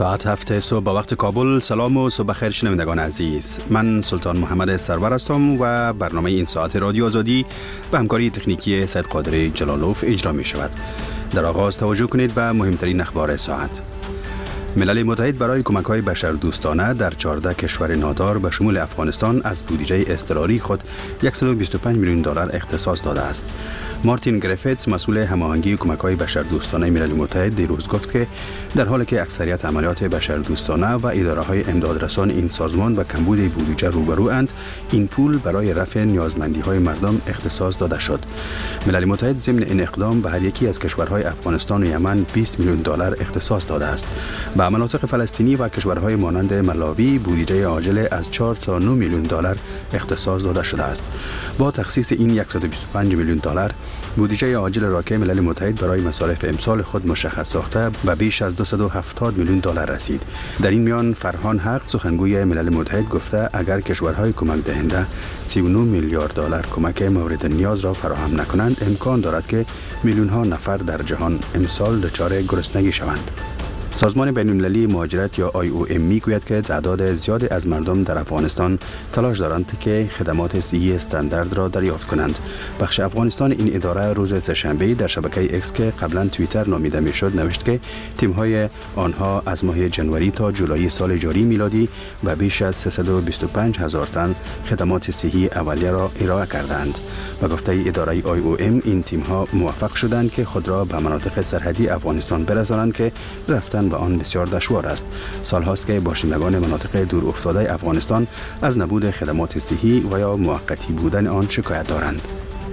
ساعت 7 صبح با وقت کابل. سلام و صبح خیر شنوندگان عزیز. من سلطان محمد سرور هستم و برنامه این ساعت رادیو آزادی به همکاری تکنیکی سید قادر جلالوف اجرا می شود. در آغاز توجه کنید به مهمترین اخبار ساعت. ملل متحد برای کمک‌های بشردوستانه در 14 کشور نادار به شمول افغانستان از بودجه اضطراری خود 125 میلیون دلار اختصاص داده است. مارتین گریفیتس مسئول هماهنگی کمک‌های بشردوستانه ملل متحد دیروز گفت که در حالی که اکثریت عملیات بشردوستانه و اداره‌های امدادرسان این سازمان به کمبود بودجه روبروند، این پول برای رفع نیازمندی‌های مردم اختصاص داده شد. ملل متحد ضمن این اقدام به هر یکی از کشورهای افغانستان و یمن 20 میلیون دلار اختصاص داده است. به مناطق فلسطینی و کشورهای مانند ملاوی بودجه عاجل از 4 تا 9 میلیون دلار اختصاص داده شده است. با تخصیص این 125 میلیون دلار، بودجه عاجل را که ملل متحد برای مصارف امسال خود مشخص ساخته به بیش از 270 میلیون دلار رسید. در این میان فرهان حق سخنگوی ملل متحد گفته اگر کشورهای کمک دهنده 39 میلیارد دلار کمک مورد نیاز را فراهم نکنند، امکان دارد که میلیون ها نفر در جهان امسال دچار گرسنگی شوند. سازمان بین‌المللی مهاجرت یا IOM میگوید که تعداد زیادی از مردم در افغانستان تلاش دارند که خدمات صحی استاندارد را دریافت کنند. بخش افغانستان این اداره روز سه‌شنبه در شبکه ایکس که قبلا توییتر نامیده میشد نوشت که تیم‌های آنها از ماه جنوری تا جولای سال جاری میلادی و بیش از 325 هزار تن خدمات صحی اولیه را ارائه کردند. به گفته اداره IOM این تیم‌ها موفق شدند که خود را به مناطق سرحدی افغانستان برسانند که رفتن به آن بسیار دشوار است. سالهاست که باشندگان مناطق دور افتاده افغانستان از نبود خدمات صحی و یا موقتی بودن آن شکایت دارند.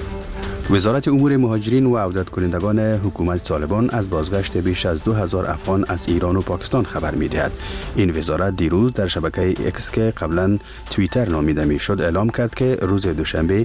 وزارت امور مهاجرین و عودت کنندگان حکومت طالبان از بازگشت بیش از 2000 افغان از ایران و پاکستان خبر می‌دهد. این وزارت دیروز در شبکه ایکس که قبلا توییتر نامیده میشد اعلام کرد که روز دوشنبه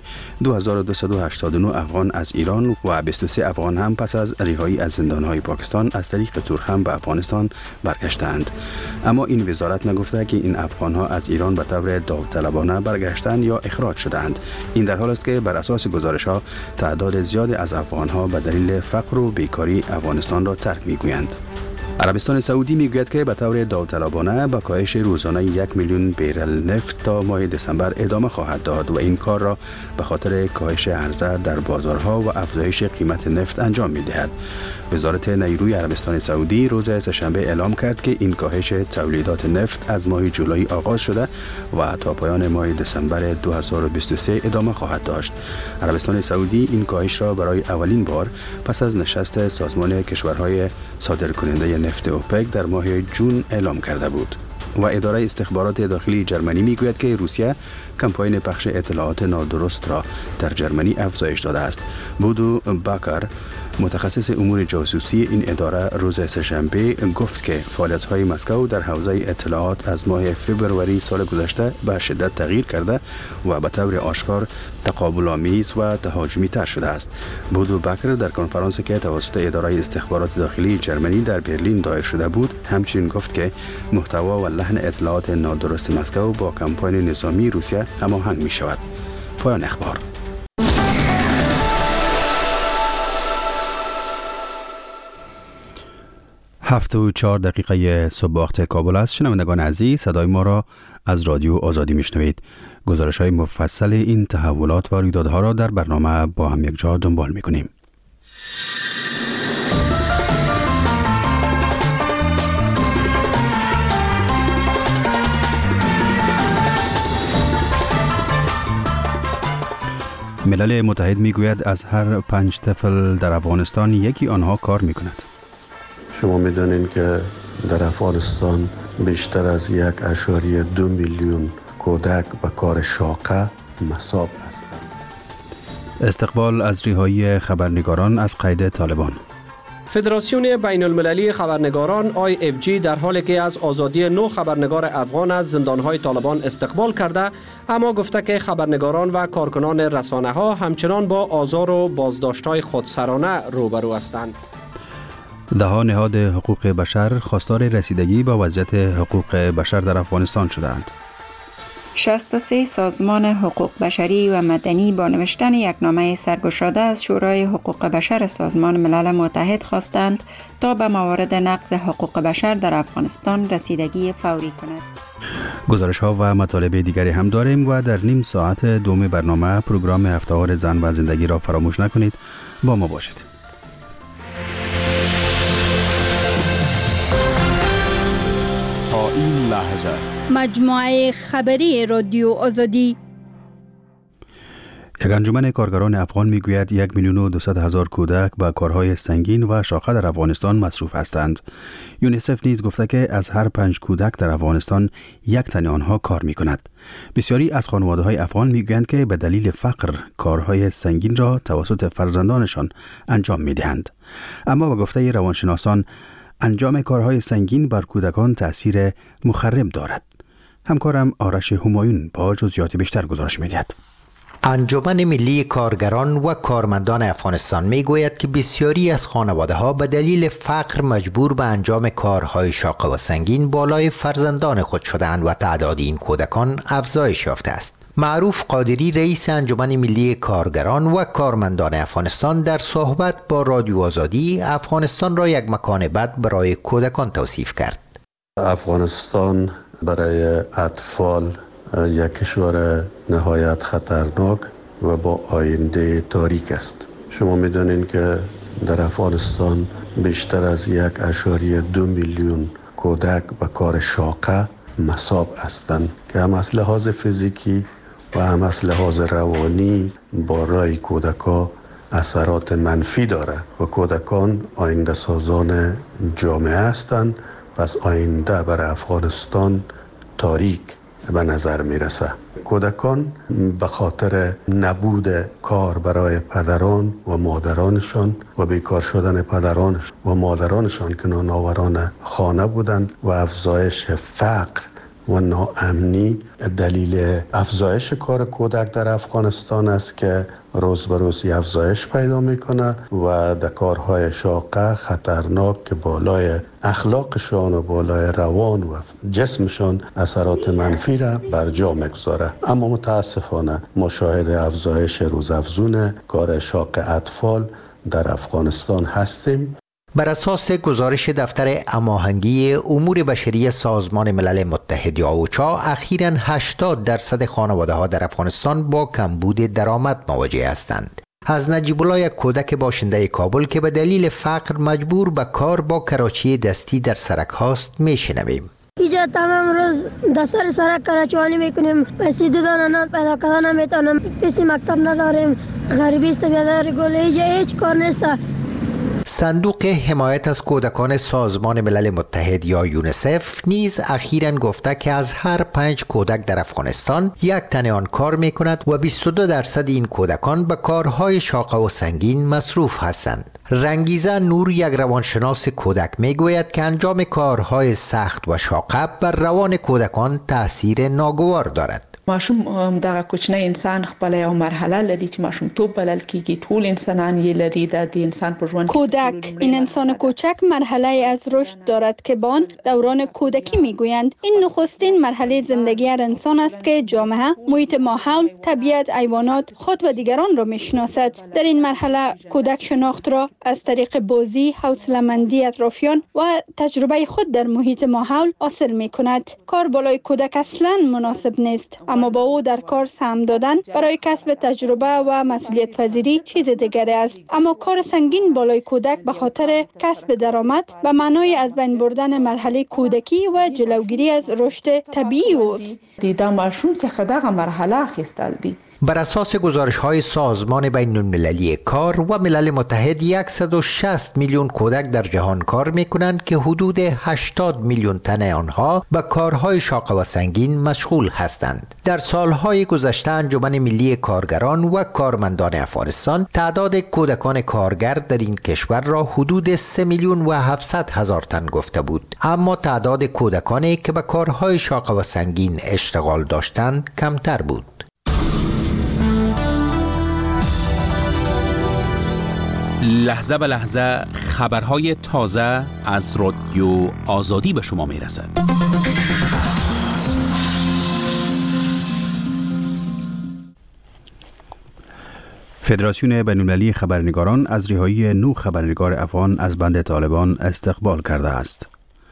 2289 افغان از ایران و 23 افغان هم پس از رهایی از زندان‌های پاکستان از طریق تورخم به افغانستان برگشتند. اما این وزارت نگفته که این افغان‌ها از ایران به طور داوطلبانه برگشتند یا اخراج شدند. این در حالی است که بر اساس گزارش‌ها تعداد زیادی از افغان‌ها به دلیل فقر و بیکاری افغانستان را ترک می‌گویند. عربستان سعودی میگوید که به طور داوطلبانه به کاهش روزانه 1 میلیون بیرل نفت تا ماه دسامبر ادامه خواهد داد و این کار را به خاطر کاهش عرضه در بازارها و افزایش قیمت نفت انجام می‌دهد. وزارت نیروی عربستان سعودی روز سه‌شنبه اعلام کرد که این کاهش تولیدات نفت از ماه جولای آغاز شده و تا پایان ماه دسامبر 2023 ادامه خواهد داشت. عربستان سعودی این کاهش را برای اولین بار پس از نشست سازمان کشورهای صادرکننده نفت اوپک در ماه جون اعلام کرده بود. و اداره استخبارات داخلی جرمنی میگوید که روسیه کمپاین پخش اطلاعات نادرست را در جرمنی افزایش داده است. بودو باکر متخصص امور جاسوسی این اداره روز سه‌شنبه گفت که فعالیت‌های مسکو در حوزه اطلاعات از ماه فوریه سال گذشته به شدت تغییر کرده و به طور آشکار تقابل‌آمیز و تهاجمی تر شده است. بودو باکر در کنفرانسی که توسط اداره استخبارات داخلی جرمنی در برلین دایر شده بود همچنین گفت که محتوا و لحن اطلاعات نادرست مسکو با کمپاین نظامی روسیه هماهنگ می شود. پایان اخبار. هفت و 4 دقیقه صبح وقت کابل است. شنوندگان عزیز، صدای ما را از رادیو آزادی میشنوید. گزارش های مفصل این تحولات و رویدادها را در برنامه با هم یک جا دنبال میکنیم. ملل متحد میگوید از هر 5 طفل در افغانستان یکی آنها کار میکند. شما میدانید که در افغانستان بیشتر از 1.2 میلیون کودک به کار شاقه مصاب هستند. استقبال از رهایی خبرنگاران از قید طالبان. فدراسیون بین المللی خبرنگاران IFG در حالی که از آزادی 9 خبرنگار افغان از زندانهای طالبان استقبال کرده، اما گفته که خبرنگاران و کارکنان رسانه ها همچنان با آزار و بازداشت‌های خودسرانه روبرو هستند. ده‌ها نهاد حقوق بشر خواستار رسیدگی به وضعیت حقوق بشر در افغانستان شدند. 63 سازمان حقوق بشری و مدنی با نوشتن یک نامه سرگشاده از شورای حقوق بشر سازمان ملل متحد خواستند تا به موارد نقض حقوق بشر در افغانستان رسیدگی فوری کند. گزارش ها و مطالب دیگری هم داریم و در نیم ساعت دوم برنامه پروگرام هفته‌وار زن و زندگی را فراموش نکنید. با ما باشید. تا این لحظه مجموعه خبری رادیو آزادی. یک انجمن کارگران افغان میگوید 1,200,000 کودک به کارهای سنگین و شاقه در افغانستان مصروف هستند. یونیسف نیز گفته که از هر 5 کودک در افغانستان 1 تن آنها کار می کند. بسیاری از خانواده‌های افغان میگویند که به دلیل فقر کارهای سنگین را توسط فرزندانشان انجام میدهند. اما به گفته روانشناسان انجام کارهای سنگین بر کودکان تأثیر مخرب دارد. همکارم آرش همایون با جزئیات بیشتر گزارش می‌دهد. انجمن ملی کارگران و کارمندان افغانستان میگوید که بسیاری از خانواده‌ها به دلیل فقر مجبور به انجام کارهای شاق و سنگین بالای فرزندان خود شده‌اند و تعداد این کودکان افزایش یافته است. معروف قادری رئیس انجمن ملی کارگران و کارمندان افغانستان در صحبت با رادیو آزادی افغانستان را یک مکان بد برای کودکان توصیف کرد. افغانستان برای اطفال یک کشور نهایت خطرناک و با آینده تاریک است. شما می‌دانید که در افغانستان بیشتر از 1.2 میلیون کودک به کار شاقه مصاب هستند که هم از لحاظ فیزیکی و هم از لحاظ روانی برای کودکان اثرات منفی داره و کودکان آینده سازان جامعه هستند. پس آینده برای افغانستان تاریک به نظر میرسه. کودکان به خاطر نبود کار برای پدران و مادرانشان و بیکار شدن پدران و مادرانشان که نانآوران خانه بودند و افزایش فقر و ناامنی دلیل افزایش کار کودک در افغانستان است که روز به روز افزایش پیدا میکنه و در کارهای شاقه خطرناک که بالای اخلاقشان و بالای روان و جسمشان اثرات منفی را بر جا میگذاره. اما متاسفانه مشاهد افزایش روزافزون کار شاق اطفال در افغانستان هستیم. بر اساس گزارش دفتر هماهنگی امور بشری سازمان ملل متحد یا اوچا، اخیراً 80% خانواده‌ها در افغانستان با کمبود درآمد مواجه هستند. از نجیب الله، یک کودک باشنده کابل که به دلیل فقر مجبور به کار با کراچی دستی در سرک هاست میشنویم. اینجا تمام روز در سرک کراچوانی میکنیم، پیسی دو دانه نان پیدا کردن نمیتونم، پیسی مکتب نداریم، غریبی است بیادر گل، اینجا هیچ کار نیست. صندوق حمایت از کودکان سازمان ملل متحد یا یونیسف نیز اخیراً گفته که از هر 5 کودک در افغانستان 1 تن آن کار می کند و 22% این کودکان به کارهای شاق و سنگین مصروف هستند. رنگیزه نور، یک روانشناس کودک، می گوید که انجام کارهای سخت و شاق بر روان کودکان تأثیر ناگوار دارد. ماشوم دغه کوچنی انسان خپل یو مرحله لري چې ماشوم توپ بلل کیږي، ټول انسانان یې لري. د انسان پر ژوند کودک، این انسان کوچک مرحله از رشد دارد که به آن دوران کودکی میگویند. این نخستین مرحله زندگی هر انسان است که جامعه، محیط ماحول، طبیعت، حیوانات، خود و دیگران را میشناسد. در این مرحله کودک شناخت را از طریق بازی، حوصله‌مندی اطرافیان و تجربه خود در محیط ماحول حاصل میکند. کار بالای کودک اصلا مناسب نیست، اما با او در کار سهم دادن برای کسب تجربه و مسئولیت پذیری چیز دیگری است. اما کار سنگین بالای کودک به خاطر کسب درآمد به معنای از بین بردن مرحله کودکی و جلوگیری از رشد طبیعی اوست. دا ماشوم څخه دغه مرحله اخیستل دي. بر اساس گزارش‌های سازمان بین‌المللی کار و ملل متحد، 160 میلیون کودک در جهان کار می‌کنند که حدود 80 میلیون تن آنها به کارهای شاق و سنگین مشغول هستند. در سالهای گذشته انجمن ملی کارگران و کارمندان افغانستان تعداد کودکان کارگر در این کشور را حدود 3,700,000 تن گفته بود، اما تعداد کودکانی که به کارهای شاق و سنگین اشتغال داشتند کمتر بود. لحظه به لحظه خبرهای تازه از رادیو آزادی به شما میرسد. فدراسیون بین‌المللی خبرنگاران از رهایی 9 خبرنگار افغان از بند طالبان استقبال کرده است.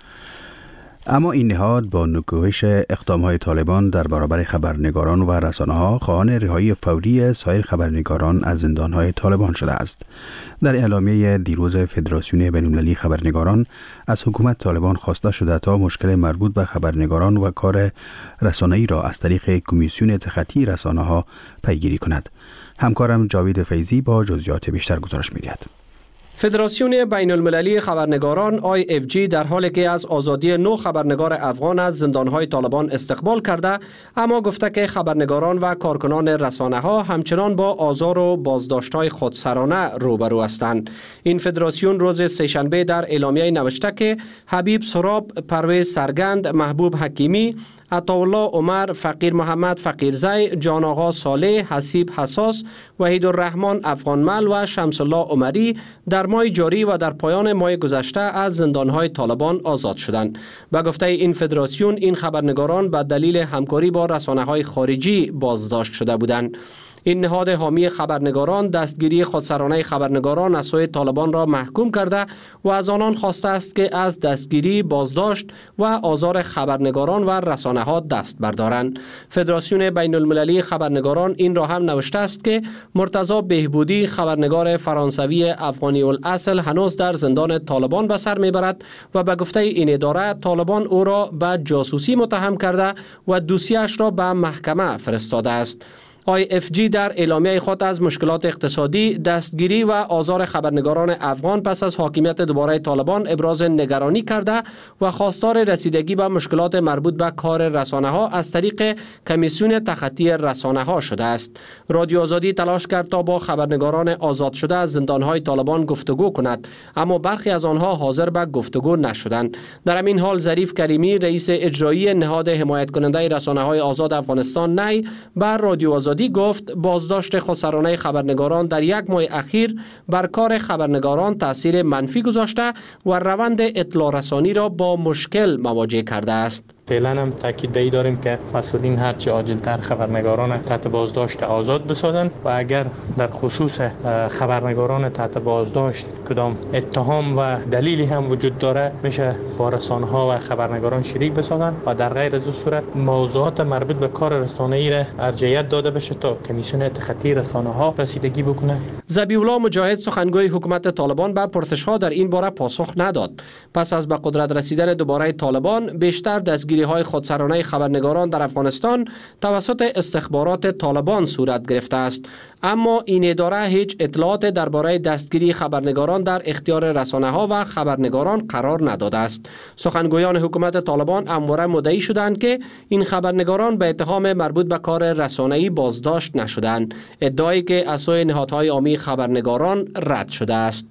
اما این نهاد با نکوهش اقدام‌های طالبان در برابر خبرنگاران و رسانه‌ها خواهان رهایی فوری سایر خبرنگاران از زندان‌های طالبان شده است. در اعلامیه دیروز فدراسیون بین‌المللی خبرنگاران از حکومت طالبان خواسته شده تا مشکل مربوط به خبرنگاران و کار رسانه‌ای را از طریق کمیسیون تخطی رسانه‌ها پیگیری کند. همکارم جاوید فیضی با جزئیات بیشتر گزارش می‌دهد. فدراسیون بین المللی خبرنگاران IFG در حالی که از آزادی 9 خبرنگار افغان از زندانهای طالبان استقبال کرده، اما گفته که خبرنگاران و کارکنان رسانه‌ها همچنان با آزار و بازداشت‌های خودسرانه روبرو هستند. این فدراسیون روز سه‌شنبه در اعلامیه نوشته که حبیب سراب، پرویز سرگند، محبوب حکیمی، عطاالله عمر، فقیر محمد فقیرزی، جان آقا صالح، حسیب حساس، وحید الرحمن افغانمل و شمس الله عمری در ماه جاری و در پایان ماه گذشته از زندانهای طالبان آزاد شدند. به گفته این فدراسیون، این خبرنگاران به دلیل همکاری با رسانه‌های خارجی بازداشت شده بودند. این نهاد حامی خبرنگاران دستگیری خودسرانه خبرنگاران از سوی طالبان را محکوم کرده و از آنان خواسته است که از دستگیری، بازداشت و آزار خبرنگاران و رسانه‌ها دست بردارند. فدراسیون بین المللی خبرنگاران این را هم نوشته است که مرتضی بهبودی، خبرنگار فرانسوی افغانی الاصل، هنوز در زندان طالبان به سر میبرد و به گفته این اداره طالبان او را به جاسوسی متهم کرده و دوسیه‌اش را به محکمه فرستاده است. IFG در اعلامیه خود از مشکلات اقتصادی، دستگیری و آزار خبرنگاران افغان پس از حاکمیت دوباره طالبان ابراز نگرانی کرده و خواستار رسیدگی به مشکلات مربوط به کار رسانه‌ها از طریق کمیسیون تخطی رسانه‌ها شده است. رادیو آزادی تلاش کرد تا با خبرنگاران آزاد شده از زندان‌های طالبان گفتگو کند، اما برخی از آنها حاضر به گفتگو نشدند. در همین حال ظریف کریمی، رئیس اجرایی نهاد حمایت کننده رسانه‌های آزاد افغانستان نی، بر رادیو آزادی گفت بازداشت خودسرانه خبرنگاران در یک ماه اخیر بر کار خبرنگاران تاثیر منفی گذاشته و روند اطلاع رسانی را با مشکل مواجه کرده است. فعلا هم تاکید به این داریم که مسئولین هرچی عاجلتر خبرنگاران تحت بازداشت آزاد بسازند و اگر در خصوص خبرنگاران تحت بازداشت کدام اتهام و دلیلی هم وجود داره میشه با رسانه‌ها و خبرنگاران شریک بسازند و در غیر از صورت موضوعات مربوط به کار رسانه‌ای را ارجحیت داده بشه تا کمیسیون تخطی رسانه‌ها رسیدگی بکنه. ذبیح الله مجاهد، سخنگوی حکومت طالبان، به پرسش‌ها در این باره پاسخ نداد. پس از به قدرت رسیدن دوباره طالبان، بیشتر دستگیری‌های خودسرانه خبرنگاران در افغانستان توسط استخبارات طالبان صورت گرفته است، اما این اداره هیچ اطلاعات درباره دستگیری خبرنگاران در اختیار رسانه‌ها و خبرنگاران قرار نداده است. سخنگویان حکومت طالبان همواره مدعی شدند که این خبرنگاران به اتهام مربوط به کار رسانه‌ای بازداشت نشدند، ادعایی که از سوی نهادهای عامی خبرنگاران رد شده است.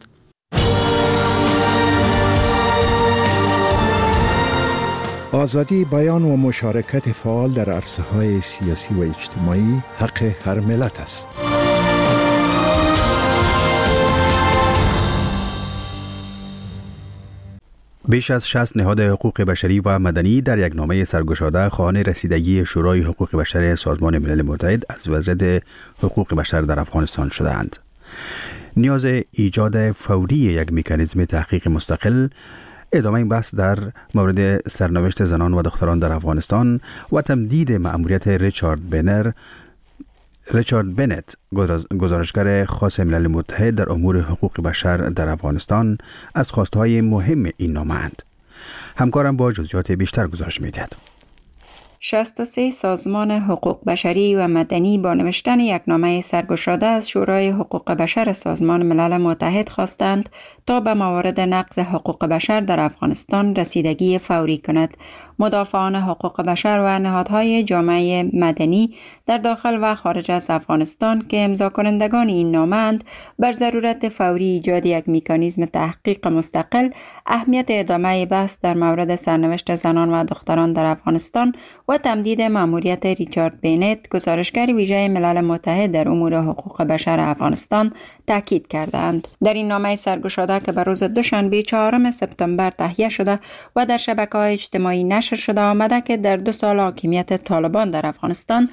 آزادی بیان و مشارکت فعال در عرصه‌های سیاسی و اجتماعی حق هر ملت است. بیش از 60 نهاد حقوق بشری و مدنی در یک نامه سرگشاده خواهان رسیدگی شورای حقوق بشر سازمان ملل متحد از وضعیت حقوق بشر در افغانستان شده‌اند. نیاز ایجاد فوری یک مکانیزم تحقیق مستقل، ادامه این بحث در مورد سرنوشت زنان و دختران در افغانستان و تمدید مأموریت ریچارد بنت، گزارشگر خاص ملل متحد در امور حقوق بشر در افغانستان، از خواستهای مهم این نامه اند. همکارم با جزئیات بیشتر گزارش می‌دهد. 63 سازمان حقوق بشری و مدنی با نوشتن یک نامه سرگشاده از شورای حقوق بشر سازمان ملل متحد خواستند تا به موارد نقض حقوق بشر در افغانستان رسیدگی فوری کند. مدافعان حقوق بشر و نهادهای جامعه مدنی در داخل و خارج از افغانستان که امضا کنندگان این نامه اند، بر ضرورت فوری ایجاد یک مکانیزم تحقیق مستقل، اهمیت ادامه بحث در مورد سرنوشت زنان و دختران در افغانستان و تمدید مأموریت ریچارد بنت، گزارشگر ویژه ملل متحد در امور حقوق بشر افغانستان، تاکید کردند. در این نامه سرگشاده که بر روز دوشنبه 4 سپتامبر تهیه شده و در شبکه‌های اجتماعی نشر شده آمده که در 2 سال حاکمیت طالبان در افغانستان نه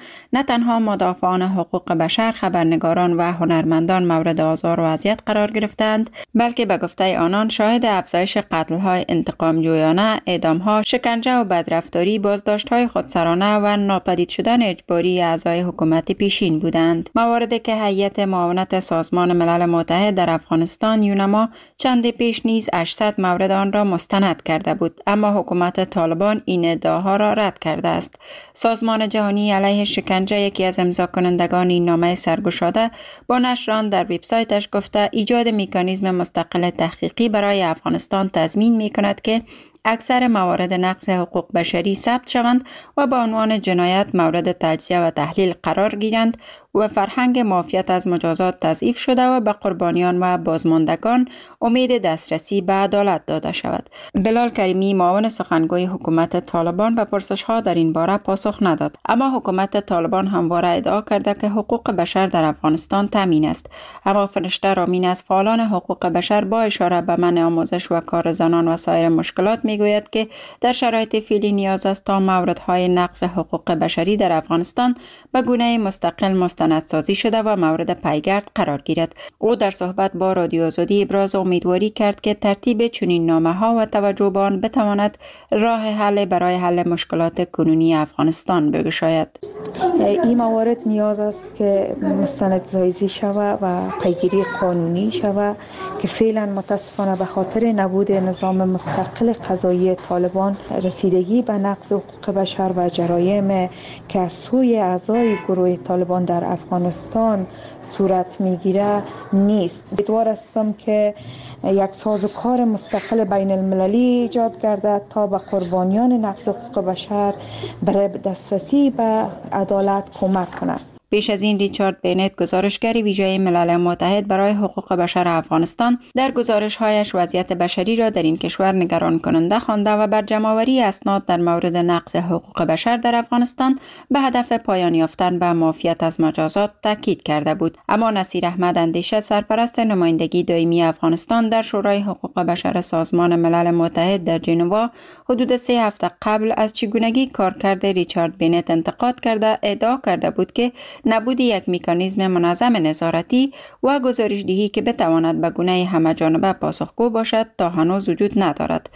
تنها مدافعان حقوق بشر، خبرنگاران و هنرمندان مورد آزار و اذیت قرار گرفتند، بلکه به گفته آنان شاهد افزایش قتل‌های انتقام جویانه، اعدام‌ها، شکنجه و بدرفتاری، بازداشت‌های خودسرانه و ناپدید شدن اجباری اعضای حکومت پیشین بودند. مواردی که هیئت معاونت سازمان ملل متحد در افغانستان یونما چند پیش نیز 800 مورد آن را مستند کرده بود، اما حکومت طالبان این ادعاها را رد کرده است. سازمان جهانی علیه شکنجه، یکی از امضا کنندگان این نامه سرگشاده، با نشر آن در وبسایتش گفته ایجاد مکانیزم مستقل تحقیقی برای افغانستان تضمین می‌کند که اکثر موارد نقض حقوق بشری ثبت شوند و با عنوان جنایت مورد تجزیه و تحلیل قرار گیرند و فرهنگ معافیت از مجازات تضعیف شده و به قربانیان و بازماندگان امید دسترسی به عدالت داده شود. بلال کریمی، معاون سخنگوی حکومت طالبان، به پرسش‌ها در این باره پاسخ نداد، اما حکومت طالبان همواره ادعا کرده که حقوق بشر در افغانستان تامین است. اما فرشته رامین از فعالان حقوق بشر با اشاره به منع آموزش و کار زنان و سایر مشکلات میگوید که در شرایط فعلی نیاز است تا موردهای نقض حقوق بشری در افغانستان به گونه مستقل مستندسازی شده و مورد پیگرد قرار گیرد. او در صحبت با رادیو آزادی ابراز امیدواری کرد که ترتیب چنین نامه‌ها و توجه به آن بتواند راه حل برای حل مشکلات کنونی افغانستان بگشاید. این موارد نیاز است که مستندسازی شود و پیگیری قانونی شود که فعلا متاسفانه به خاطر نبود نظام مستقل قضایی طالبان رسیدگی به نقض حقوق بشر و جرایم که از سوی اعضای گروه طالبان در افغانستان صورت میگیره نیست. امیدوار هستم که یک سازوکار مستقل بین المللی ایجاد گردد تا به قربانیان نقض حقوق بشر برای دسترسی به عدالت کمک کند. پیش از این ریچارد بینت، گزارشگر ویژه ملل متحد برای حقوق بشر افغانستان، در گزارش‌هایش وضعیت بشری را در این کشور نگران کننده خوانده و بر جمع‌آوری اسناد در مورد نقض حقوق بشر در افغانستان به هدف پایان یافتن به معافیت از مجازات تاکید کرده بود. اما نصیر احمد اندیشه، سرپرست نمایندگی دائمی افغانستان در شورای حقوق بشر سازمان ملل متحد در ژنوا، حدود 3 هفته قبل از چگونگی کارکرد ریچارد بینت انتقاد کرده ادعا کرده بود که نبود یک مکانیزم منظم نظارتی و گزارش‌دهی که بتواند به گونه همه‌جانبه پاسخگو باشد تا هنوز وجود ندارد.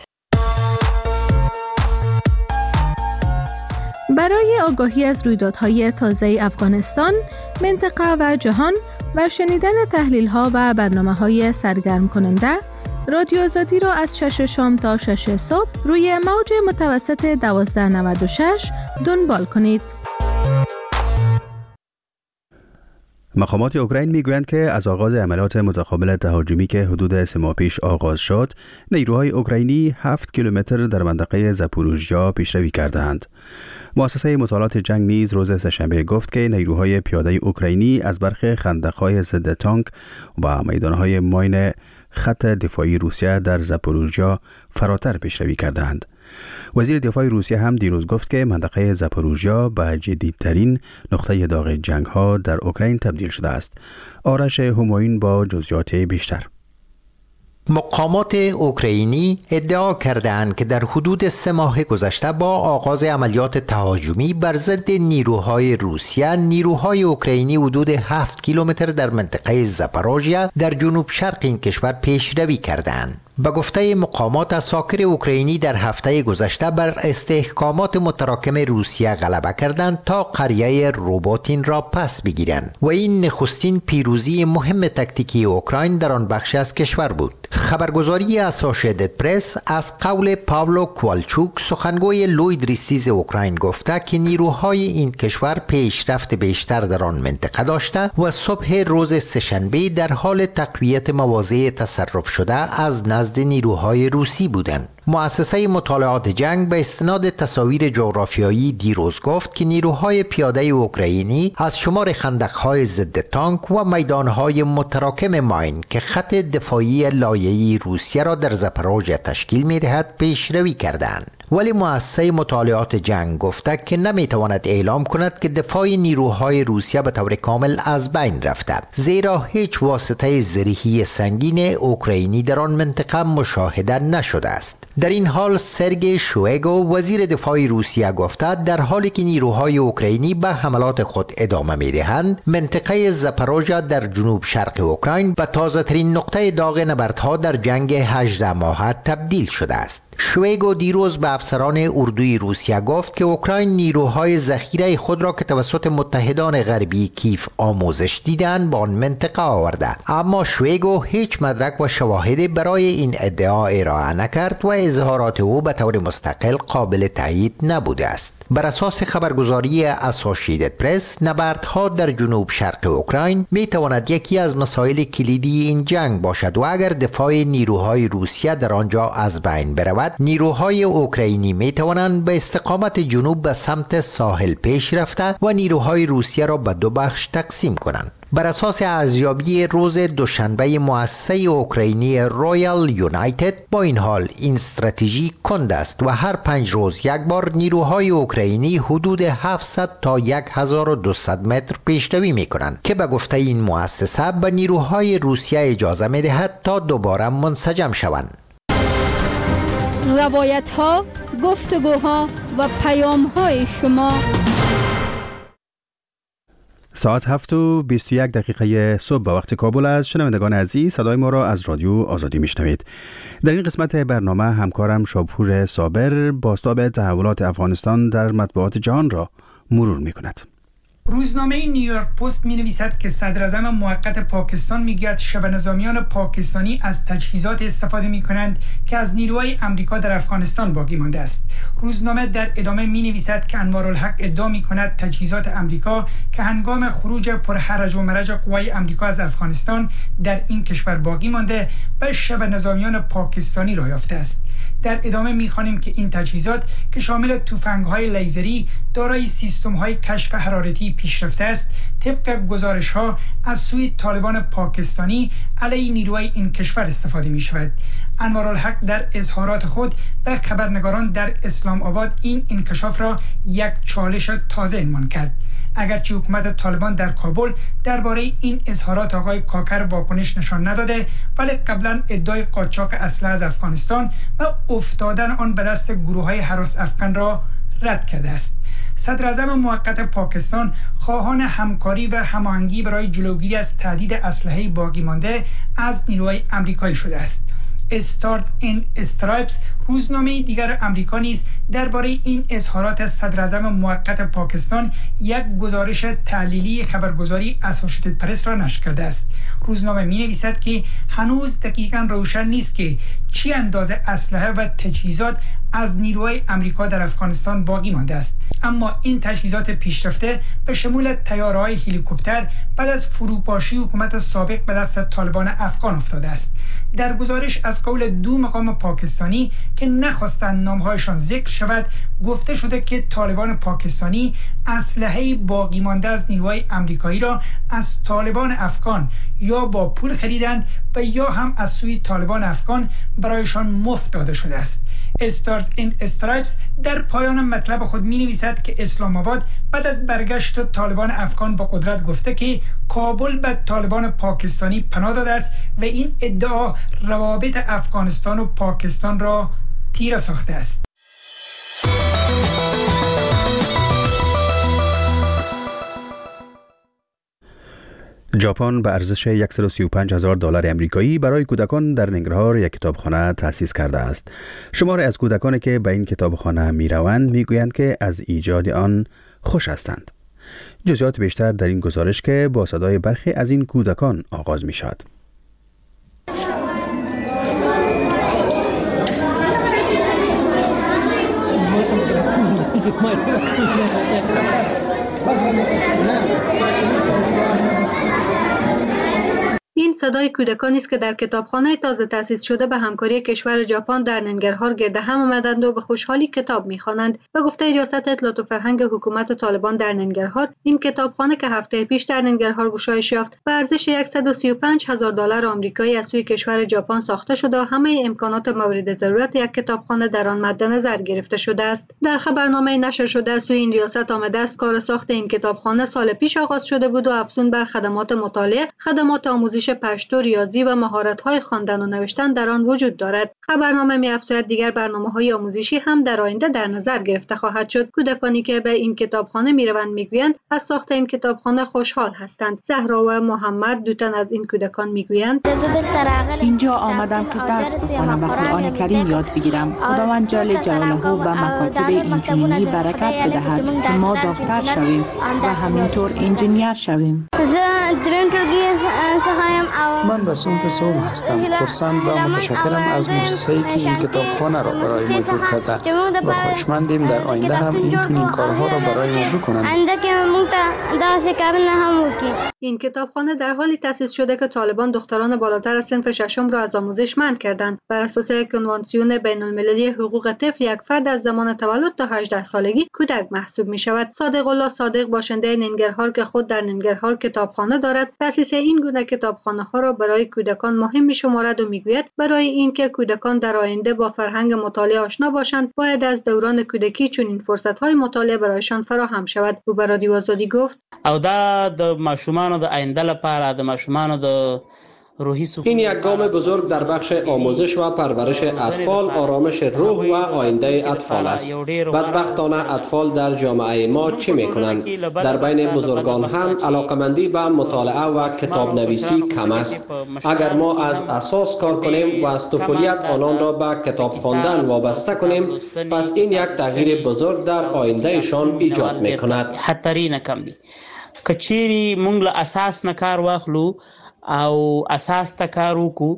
برای آگاهی از رویدادهای تازه افغانستان، منطقه و جهان و شنیدن تحلیل‌ها و برنامه‌های سرگرم کننده، رادیو آزادی را از 6 شام تا 6 صبح روی موج متوسط 1296 دنبال کنید. مقامات اوکراین میگویند که از آغاز عملیات متقابل تهاجمی که حدود 3 ماه پیش آغاز شد، نیروهای اوکراینی 7 کیلومتر در منطقه زاپوروژیا پیشروی کردند. مؤسسه مطالعات جنگ نیز روز سه‌شنبه گفت که نیروهای پیاده اوکراینی از برخی خندق‌های ضد تانک و میدان‌های ماین خط دفاعی روسیه در زاپوروژیا فراتر پیشروی کردند. وزیر دفاع روسیه هم دیروز گفت که منطقه زاپوروژیا به جدیدترین نقطه داغ جنگ‌ها در اوکراین تبدیل شده است. آرش همایون با جزئیات بیشتر. مقامات اوکراینی ادعا کردند که در حدود 3 ماه گذشته با آغاز عملیات تهاجمی بر ضد نیروهای روسیه، نیروهای اوکراینی حدود 7 کیلومتر در منطقه زاپوروژیا در جنوب شرق این کشور پیشروی کردند. به گفته مقامات، اساکر اوکراینی در هفته گذشته بر استحکامات متراکم روسیه غلبه کردند تا قریه روبوتین را پس بگیرند و این نخستین پیروزی مهم تاکتیکی اوکراین در آن بخش از کشور بود. خبرگزاری اسوسییتد پرس از قول پاولو کوالچوک، سخنگوی لوید ریستیز اوکراین، گفته که نیروهای این کشور پیشرفت بیشتر در آن منطقه داشته و صبح روز سه‌شنبه در حال تقویت مواضع تصرف شده از نزد نیروهای روسی بودند. مؤسسه مطالعات جنگ به استناد تصاویر جغرافیایی دیروز گفت که نیروهای پیاده اوکراینی از شمار خندق‌های ضد تانک و میدانهای متراکم ماین که خط دفاعی لایه‌ای روسیه را در زاپوروژیا تشکیل می‌دهد پیشروی کردند. ولی مؤسسه مطالعات جنگ گفته که نمیتواند اعلام کند که دفاع نیروهای روسیه به طور کامل از بین رفته، زیرا هیچ واسطه زرهی سنگین اوکراینی در آن منطقه مشاهده نشده است. در این حال سرگئی شویگو وزیر دفاع روسیه گفته در حالی که نیروهای اوکراینی به حملات خود ادامه میدهند، منطقه زاپاروژیا در جنوب شرق اوکراین به تازه ترین نقطه داغ نبردها در جنگ 18 ماهه تبدیل شده است. شویگو دیروز به افسران اردوی روسیه گفت که اوکراین نیروهای ذخیره خود را که توسط متحدان غربی کیف آموزش دیدند به آن منطقه آورده، اما شویگو هیچ مدرک و شواهدی برای این ادعا ارائه نکرد و اظهارات او به طور مستقل قابل تایید نبوده است. بر اساس خبرگزاری اسوسییتد پرس، نبردها در جنوب شرق اوکراین می تواند یکی از مسائل کلیدی این جنگ باشد و اگر دفاع نیروهای روسیه در آنجا از بین برود، نیروهای اوکراینی می توانند به استقامت جنوب به سمت ساحل پیش رفته و نیروهای روسیه را به دو بخش تقسیم کنند. بر اساس ارزیابی روز دوشنبه مؤسسه اوکراینی رویال یونایتد، با این حال این استراتژی کند است و هر 5 روز یک بار نیروهای اوکراینی حدود 700 تا 1200 متر پیشروی می کنند که به گفته این مؤسسه به نیروهای روسیه اجازه می دهد تا دوباره منسجم شوند. روایت ها، گفتگوها و پیام های شما. ساعت 7:21 صبح به وقت کابل است. شنوندگان عزیز، صدای ما را از رادیو آزادی میشنوید. در این قسمت برنامه همکارم شاپور صابر بازتاب تحولات افغانستان در مطبوعات جهان را مرور میکند. روزنامه نیویورک پست می نویسد که صدراعظم موقت پاکستان میگوید شبه نظامیان پاکستانی از تجهیزات استفاده می کنند که از نیروهای امریکا در افغانستان باقی مانده است. روزنامه در ادامه می نویسد که انوارالحق ادعا می کند تجهیزات امریکا که هنگام خروج پرحرج و مرج قوای امریکا از افغانستان در این کشور باقی مانده به شبه نظامیان پاکستانی را یافته است. در ادامه می‌خوانیم که این تجهیزات که شامل تفنگ‌های لیزری دارای سیستم‌های کشف حرارتی پیشرفته است، طبق گزارش‌ها از سوی طالبان پاکستانی علیه نیروهای این کشور استفاده می‌شود. انوارالحق در اظهارات خود به خبرنگاران در اسلام آباد این انکشاف را یک چالش تازه عنوان کرد. اگرچه حکومت طالبان در کابل درباره این اظهارات آقای کاکر واکنش نشان نداده، ولی قبلا ادعای قاچاق اسلحه از افغانستان و افتادن آن به دست گروه‌های هراس افغان را رد کرده است. صدراعظم موقت پاکستان خواهان همکاری و هماهنگی برای جلوگیری از تهدید اسلحه باقی مانده از نیروهای آمریکایی شده است. استارز اند استرایپس روزنامه دیگر آمریکا نیز درباره این اظهارات صدراعظم موقت پاکستان یک گزارش تحلیلی خبرگزاری اسوسییتد پرس را نشر کرده است. روزنامه می‌نویسد که هنوز دقیقاً روشن نیست که چی اندازه اسلحه و تجهیزات از نیروهای آمریکا در افغانستان باقی مانده است، اما این تجهیزات پیشرفته به شمول طیاره‌های هلیکوپتر بعد از فروپاشی حکومت سابق به دست طالبان افغان افتاده است. در گزارش از قول 2 مقام پاکستانی که نخواستند نامهایشان ذکر شود، گفته شده که طالبان پاکستانی اسلحه باقی مانده از نیروهای آمریکایی را از طالبان افغان یا با پول خریدند و یا هم از سوی طالبان افغان برایشان مفت داده شده است. استارز اند استرایپس در پایان مطلب خود می نویسد که اسلام آباد بعد از برگشت طالبان افغان با قدرت گفته که کابل به طالبان پاکستانی پناه داده است و این ادعا روابط افغانستان و پاکستان را تیره ساخته است. ژاپن به ارزش $135,000 آمریکایی برای کودکان در ننگرهار یک کتابخانه تأسیس کرده است. شماری از کودکانی که به این کتابخانه میروند میگویند که از ایجاد آن خوش هستند. جزئیات بیشتر در این گزارش که با صدای برخی از این کودکان آغاز می شود. این صدای کودکانی است که در کتابخانه تازه تأسیس شده به همکاری کشور ژاپن در ننگرهار گرد هم آمدند و به خوشحالی کتاب می‌خوانند. به گفته ریاست اطلاعات و فرهنگ حکومت طالبان در ننگرهار، این کتابخانه که هفته پیش در ننگرهار گشایش یافت، به ارزش $135,000 آمریکایی از سوی کشور ژاپن ساخته شده و همه امکانات مورد ضرورت یک کتابخانه در آن مد نظر گرفته شده است. در خبرنامه نشر شده از سوی این ریاست آمده است کار ساخت این کتابخانه سال پیش آغاز شده بود و افزون بر خدمات مطالعه، خدمات آموزش پشتو، ریاضی و مهارت‌های خواندن و نوشتن در آن وجود دارد. خبرنامه می‌افزاید دیگر برنامه‌های آموزشی هم در آینده در نظر گرفته خواهد شد. کودکانی که به این کتابخانه می‌روند می‌گویند از ساخت این کتابخانه خوشحال هستند. زهرا و محمد دو تن از این کودکان می‌گویند اینجا آمدم که درس بخوانم و قرآن کریم یاد بگیرم. خداوند جل جلاله به مکاتب اینجوری برکت بدهد که ما دکتر شویم و همینطور انجینیر شویم. من رسول صوم هستم. خرسند و متشکرم از مؤسسه‌ای که این کتابخانه را برای ما جور کرده و خوشمندیم در آینده هم این کارها را برای ما بکنند. این کتابخانه در حالی تأسیس شده که طالبان دختران بالاتر از صنف ششم را از آموزش منع کردند. بر اساس کنوانسیون بین‌المللی حقوق طفل، یک فرد از زمان تولد تا 18 سالگی کودک محسوب می شود. صادق الله صادق، باشنده ننگرهار که خود در ننگرهار کتابخانه دارد، تأسیس این گونه کتابخانه ها را برای کودکان مهم می شمارد و میگوید برای اینکه کودکان در آینده با فرهنگ مطالعه آشنا باشند، باید از دوران کودکی چنین فرصت های مطالعه برایشان فراهم شود. او به رادیو آزادی گفت: او دا د ماشومانو د آینده لپاره، د ماشومانو د این یک گام بزرگ در بخش آموزش و پرورش اطفال، آرامش روح و آینده اطفال است. بدبختانه اطفال در جامعه ما چه میکنند؟ در بین بزرگان هم علاقمندی به مطالعه و کتاب نویسی کم است. اگر ما از اساس کار کنیم و از طفولیت آنان را به کتاب خواندن وابسته کنیم، پس این یک تغییر بزرگ در آینده شان ایجاد میکند. خطری نکم دی کچيري مونږ له اساس نه کار واخلو او اساس ته کار وکړو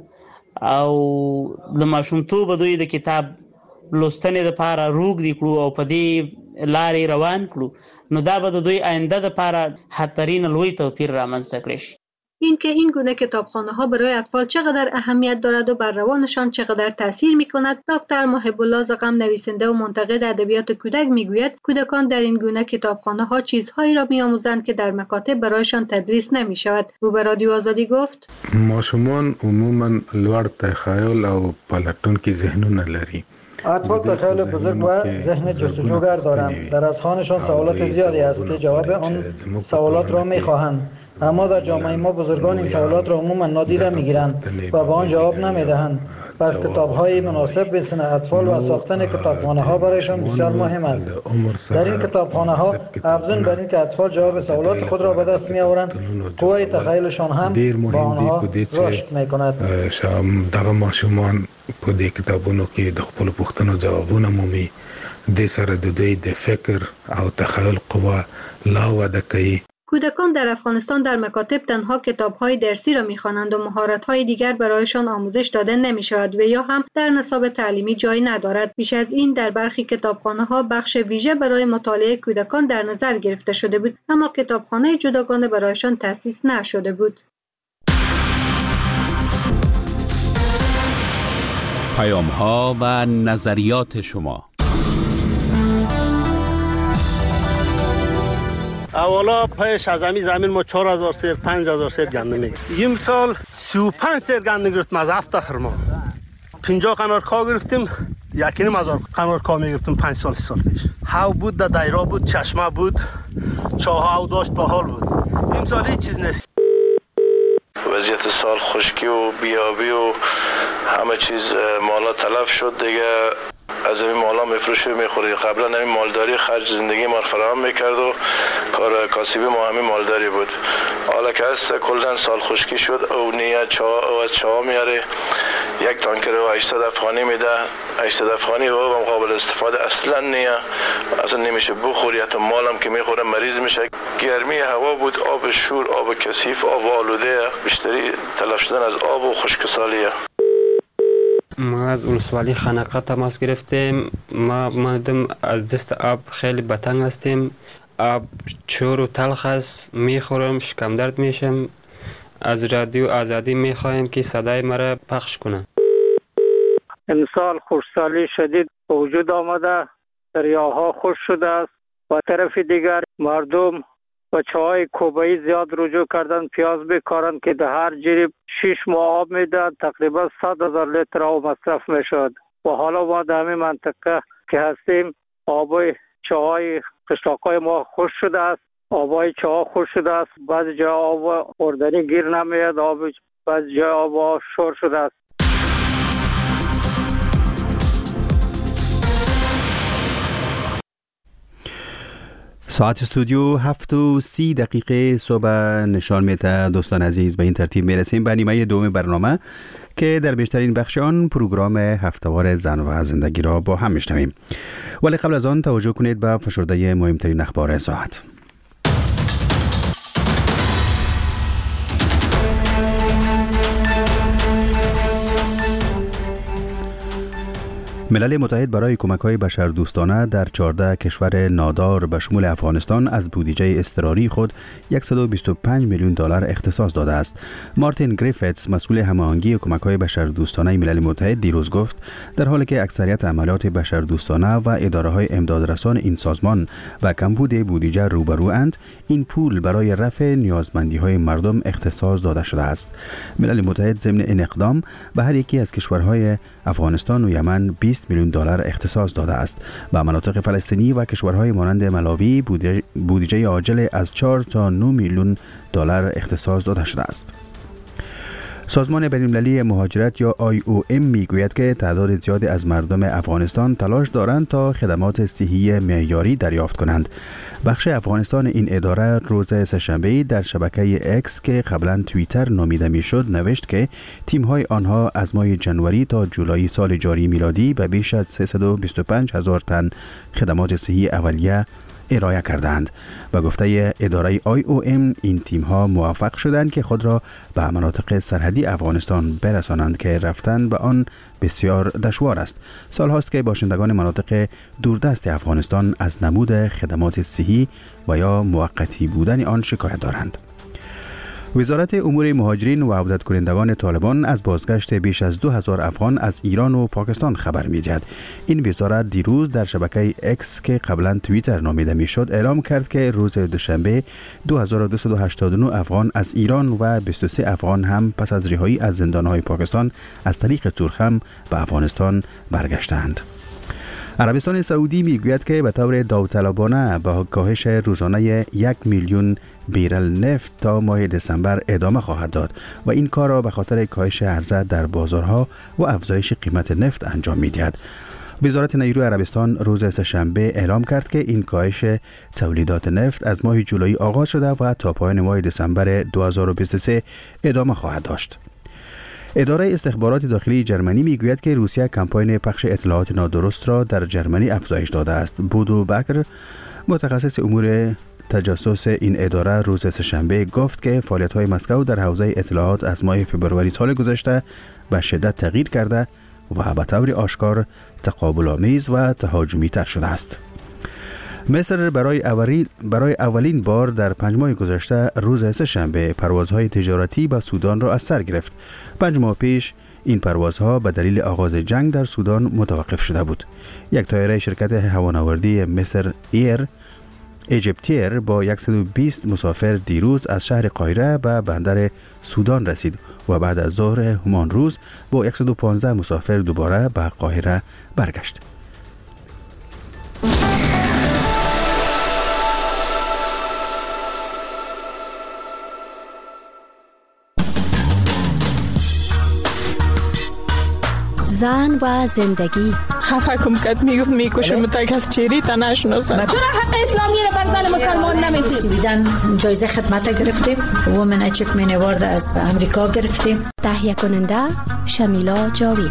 او د ماشومتوب دوی د کتاب لوستنې لپاره روږ دی کړو او په دې لارې روان کړو، نو دا به د دوی آینده لپاره حترین لوی توپیر رامنځته کړي شي. اینکه این گونه کتابخانه ها برای اطفال چقدر اهمیت دارد و بر روانشان چقدر تاثیر می‌کند، دکتر محب الله زغم، نویسنده و منتقد ادبیات کودک میگوید کودکان در این گونه کتابخانه ها چیزهایی را می‌آموزند که در مکاتب برایشان تدریس نمی‌شود. او به رادیو آزادی گفت: ماشومان عموما لوړ تخیل او پلټونکي ذهنونه لري. اطفال تخیل بزرگ و ذهن جستجوگر دارند. در اذهانشان سوالات زیادی است که جواب آن سوالات را می‌خواهند، اما در جامعه ما بزرگان این سوالات را عموما نادیده می‌گیرند و به آن جواب نمی‌دهند. پس کتاب‌های مناسب به سن اطفال و ساختن کتابخانه‌ها برایشان بسیار مهم است. در این کتابخانه‌ها افزون بر اینکه اطفال جواب سوالات خود را به دست می‌آورند، قوه تخیلشان هم با آنها رشد می‌کند. دغه ماشومان په دې کتابونو کې د خپل پوښتنو ځوابونه مومي، د سره د دوی د فکر او تخیل قوه لا وده کوي. کودکان در افغانستان در مکاتب تنها کتاب‌های درسی را می‌خوانند و مهارت‌های دیگر برایشان آموزش داده نمی‌شود و یا هم در نصاب تعلیمی جای ندارد. بیش از این در برخی کتابخانه‌ها بخش ویژه برای مطالعه کودکان در نظر گرفته شده بود، اما کتابخانه جداگانه برایشان تأسیس نشده بود. پیام‌ها و نظریات شما. اولا پیش از زمین ما 4000 سیر 5000 سیر گندم میگیریم. این سال 35 سیر گندم گرفتیم از هفته خرما. 50 قنار کا گرفتیم، 1,500 قنار کا میگرفتیم 5 سال 3 سال پیش. هاو بود، دایره بود، چشمه بود، چاه او داشت با حال بود. این سال هیچ چیز نیست. وضعیت سال خشکی و بیابی و همه چیز مالا تلف شد دیگه. از این مالا میفروشی میخوری. قبلا همین مالداری خرج زندگی ما فراهم میکرد و کار کاسبی ما همین مالداری بود. حالا که هست کلن سال خشکی شد او نیه او از چاه میاره، یک تانکر و 800 افغانی میده. 800 افغانی و قابل استفاده اصلا نیه، اصلا نمیشه بخوری. حتی مالم که میخوره مریض میشه. گرمی هوا بود، آب شور، آب کثیف، آب آلوده، بیشتری تلف شدن از آب و خشکسالیه. ما از ولسوالی خانقه تماس گرفتیم. ما مادم از دست آب خیلی بتنگ هستیم. آب چور و تلخ است، میخورم شکم درد میشم از رادیو آزادی میخواهیم که صدای مرا پخش کنه. امسال خشکسالی شدید به وجود آمده، دریاها خشک شده است و طرف دیگر مردم و چاهای کوبایی زیاد رجوع کردن پیاز بکارند که در هر جریب 6 ماه آب میدن، تقریبا 100,000 لیتر آب مصرف میشد و حالا ما در همین منطقه که هستیم آبای چاهای قشلاقای ما خشک شده است، آبای چاها خشک شده است، بعضی جا آب خوردنی گیر نمیاد، بعضی جا آب شور شده است. ساعت استودیو 7:30 صبح نشان میده. دوستان عزیز، به این ترتیب میرسیم به نیمه دوم برنامه که در بیشترین بخش آن پروگرام هفتهوار زن و زندگی را با هم میشنویم. ولی قبل از آن توجه کنید به فشرده مهمترین اخبار ساعت. ملل متحد برای کمک‌های بشردوستانه در 14 کشور نادار به شمول افغانستان از بودجه اضطراری خود 125 میلیون دلار اختصاص داده است. مارتین گریفتس، مسئول هماهنگی کمک‌های بشردوستانه ملل متحد، دیروز گفت در حالی که اکثریت عملیات بشردوستانه و اداره‌های امدادرسان این سازمان با کمبود بودجه روبروند، این پول برای رفع نیازمندی‌های مردم اختصاص داده شده است. ملل متحد ضمن این اقدام به هر یکی از کشورهای افغانستان و یمن 20 میلیون دلار اختصاص داده است. به مناطق فلسطینی و کشورهای مانند ملاوی بودجه عاجل از 4 تا 9 میلیون دلار اختصاص داده شده است. سازمان بین‌المللی مهاجرت یا IOM میگوید که تعداد زیادی از مردم افغانستان تلاش دارند تا خدمات صحی معیاری دریافت کنند. بخش افغانستان این اداره روز سه‌شنبه در شبکه X که قبلا توییتر نامیده میشد نوشت که تیم‌های آنها از ماه جنوری تا جولای سال جاری میلادی به بیش از 325,000 تن خدمات صحی اولیه ارائه کردند. به گفته اداره IOM این تیم‌ها موفق شدند که خود را به مناطق سرحدی افغانستان برسانند که رفتن به آن بسیار دشوار است. سال هاست که باشندگان مناطق دوردست افغانستان از نبود خدمات صحی و یا موقتی بودن آن شکایت دارند. وزارت امور مهاجرین و عودت کنندگان طالبان از بازگشت بیش از 2000 افغان از ایران و پاکستان خبر می‌دهد. این وزارت دیروز در شبکه X که قبلا توییتر نامیده میشد اعلام کرد که روز دوشنبه 2289 افغان از ایران و 23 افغان هم پس از رهایی از زندان‌های پاکستان از طریق تورخم به افغانستان برگشتند. عربستان سعودی میگوید که به طور داوطلبانه با کاهش روزانه 1 میلیون بیرل نفت تا ماه دسامبر ادامه خواهد داد و این کار را به خاطر کاهش عرضه در بازارها و افزایش قیمت نفت انجام می‌دهد. وزارت نیروی عربستان روز سه‌شنبه اعلام کرد که این کاهش تولیدات نفت از ماه جولای آغاز شده و تا پایان ماه دسامبر 2023 ادامه خواهد داشت. اداره استخبارات داخلی جرمنی میگوید که روسیه کمپاین پخش اطلاعات نادرست را در جرمنی افزایش داده است. بودو بکر، متخصص امور تجسس این اداره، روز سه‌شنبه گفت که فعالیت‌های مسکو در حوزه اطلاعات از ماه فوریه سال گذشته به شدت تغییر کرده و به طور آشکار تقابل‌آمیز و تهاجمی تر شده است. مصر برای اولین بار در 5 ماه گذشته روز سه‌شنبه پروازهای تجارتی به سودان را از سر گرفت. 5 ماه پیش این پروازها به دلیل آغاز جنگ در سودان متوقف شده بود. یک طیاره شرکت هوانوردی مصر ایر ایجیپتیر با 120 مسافر دیروز از شهر قاهره به بندر سودان رسید و بعد از ظهر همان روز با 115 مسافر دوباره به قاهره برگشت. زن و زندگی خفه کم کت میگفت میکشم تا کس چیری تا نشناسم. چرا حق اسلامی رو بر زن مسلمان نمیدید؟ سویدن جایزه خدمت گرفتیم، وومن اچیومنت اوارد از امریکا گرفتیم. تهیه کننده شمیلا جاوید.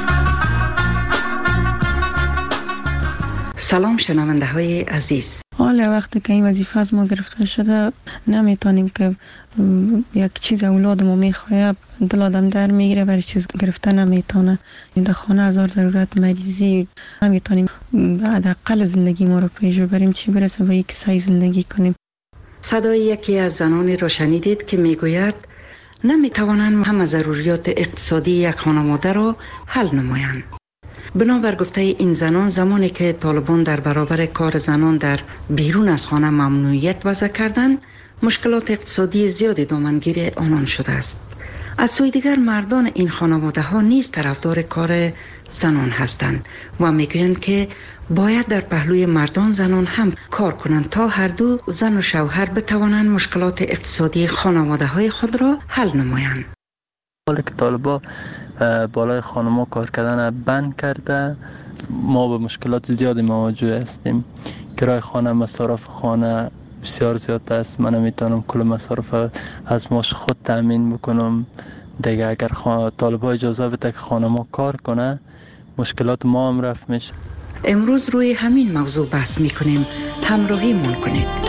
سلام شنونده های عزیز، حالا وقتی که این وظیفه از ما گرفته شده نمیتونیم که یک چیز اولاد ما میخواه دل آدم در میگیره برای چیز گرفته نمیتونه. در خانه هزار ضرورت مریضی نمیتونیم حداقل زندگی ما رو پیش ببریم، چی برسه به یک سعی زندگی کنیم. صدای یکی از زنانی را شنیدید که میگوید نمیتوانند همه ضروریات اقتصادی یک خانواده را حل نمایند. بنابر گفته این زنان، زمانی که طالبان در برابر کار زنان در بیرون از خانه ممنوعیت وضع کردند، مشکلات اقتصادی زیادی دامنگیر آنان شده است. از سوی دیگر مردان این خانواده ها نیز طرفدار کار زنان هستند و میگویند که باید در پهلوی مردان زنان هم کار کنند تا هر دو زن و شوهر بتوانند مشکلات اقتصادی خانواده های خود را حل نمایند. حالا که طالبان بالای خانما کار کردن بند کرده، ما به مشکلات زیادی مواجه هستیم. کرای خانه، مصارف خانه بسیار زیاد است. من نمیتونم کل مصارف از ماش خود تامین بکنم. دیگه اگر طالبان اجازه بده که خانما کار کنه، مشکلات ما هم رفع میشه. امروز روی همین موضوع بحث میکنیم. همراهی من کنید.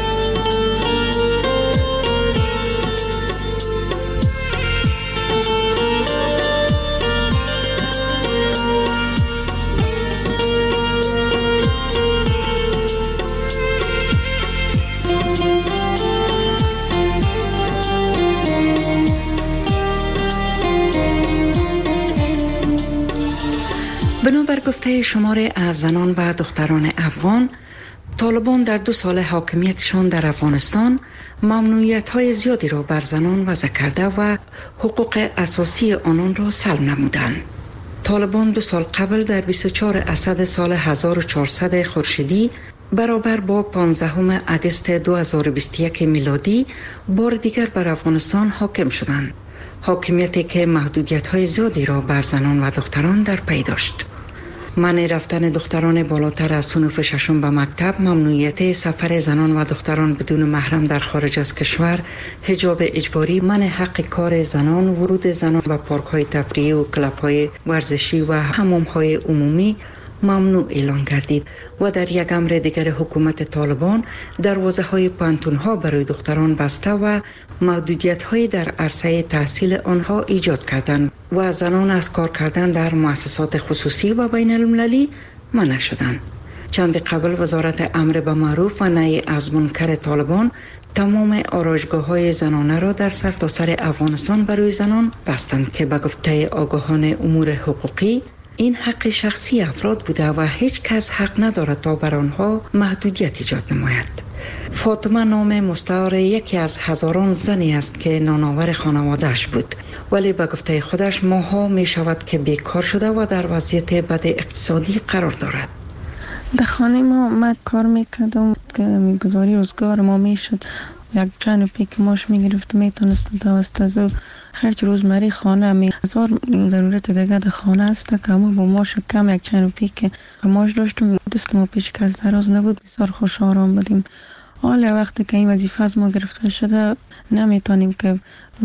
بنابر گفته شماره از زنان و دختران افغان، طالبان در 2 سال حاکمیتشان در افغانستان ممنوعیت‌های زیادی را بر زنان وضع کرده و حقوق اساسی آنان را سلب نمودند. طالبان 2 سال قبل در 24 اسد سال 1400 خورشیدی برابر با 15 اگست 2021 میلادی بار دیگر بر افغانستان حاکم شدند. حاکمیتی که محدودیت‌های زیادی را بر زنان و دختران در پی داشت. منع رفتن دختران بالاتر از صنف 6 به مکتب، ممنوعیت سفر زنان و دختران بدون محرم در خارج از کشور، حجاب اجباری، منع حق کار زنان، ورود زنان به پارک‌های تفریحی و کلب‌های ورزشی و حمام‌های عمومی ممنوع اعلان گردید و در یک امر دیگر حکومت طالبان دروازه‌های پانتون‌ها برای دختران بسته و محدودیت‌های در عرصه تحصیل آنها ایجاد کردند و زنان از کار کردن در مؤسسات خصوصی و بین المللی منع شدند. چند قبل وزارت امر به معروف و نهی از منکر طالبان تمام آرایشگاه‌های زنانه را در سرتاسر افغانستان برای زنان بستند که به گفته آگاهان امور حقوقی این حق شخصی افراد بوده و هیچ کس حق ندارد تا بر آنها محدودیت ایجاد نماید. فاطمه نام مستعار یکی از هزاران زنی است که نانآور خانواده‌اش بود، ولی به گفته خودش ماها می شود که بیکار شده و در وضعیت بد اقتصادی قرار دارد. در خانه ما کار میکردم که میگذاری روزگار ما میشد. یک چند روپی که ماش میگرفت میتونست دوست از خرج روزمره خانه هزار ضرورت دیگه در خانه است که همون با ماش کم یک چند روپی که ماش داشتم دست ما پیش که از دراز نبود، بسیار خوش آرام بودیم. حالا وقتی که این وظیفه از ما گرفته شده نمیتونیم که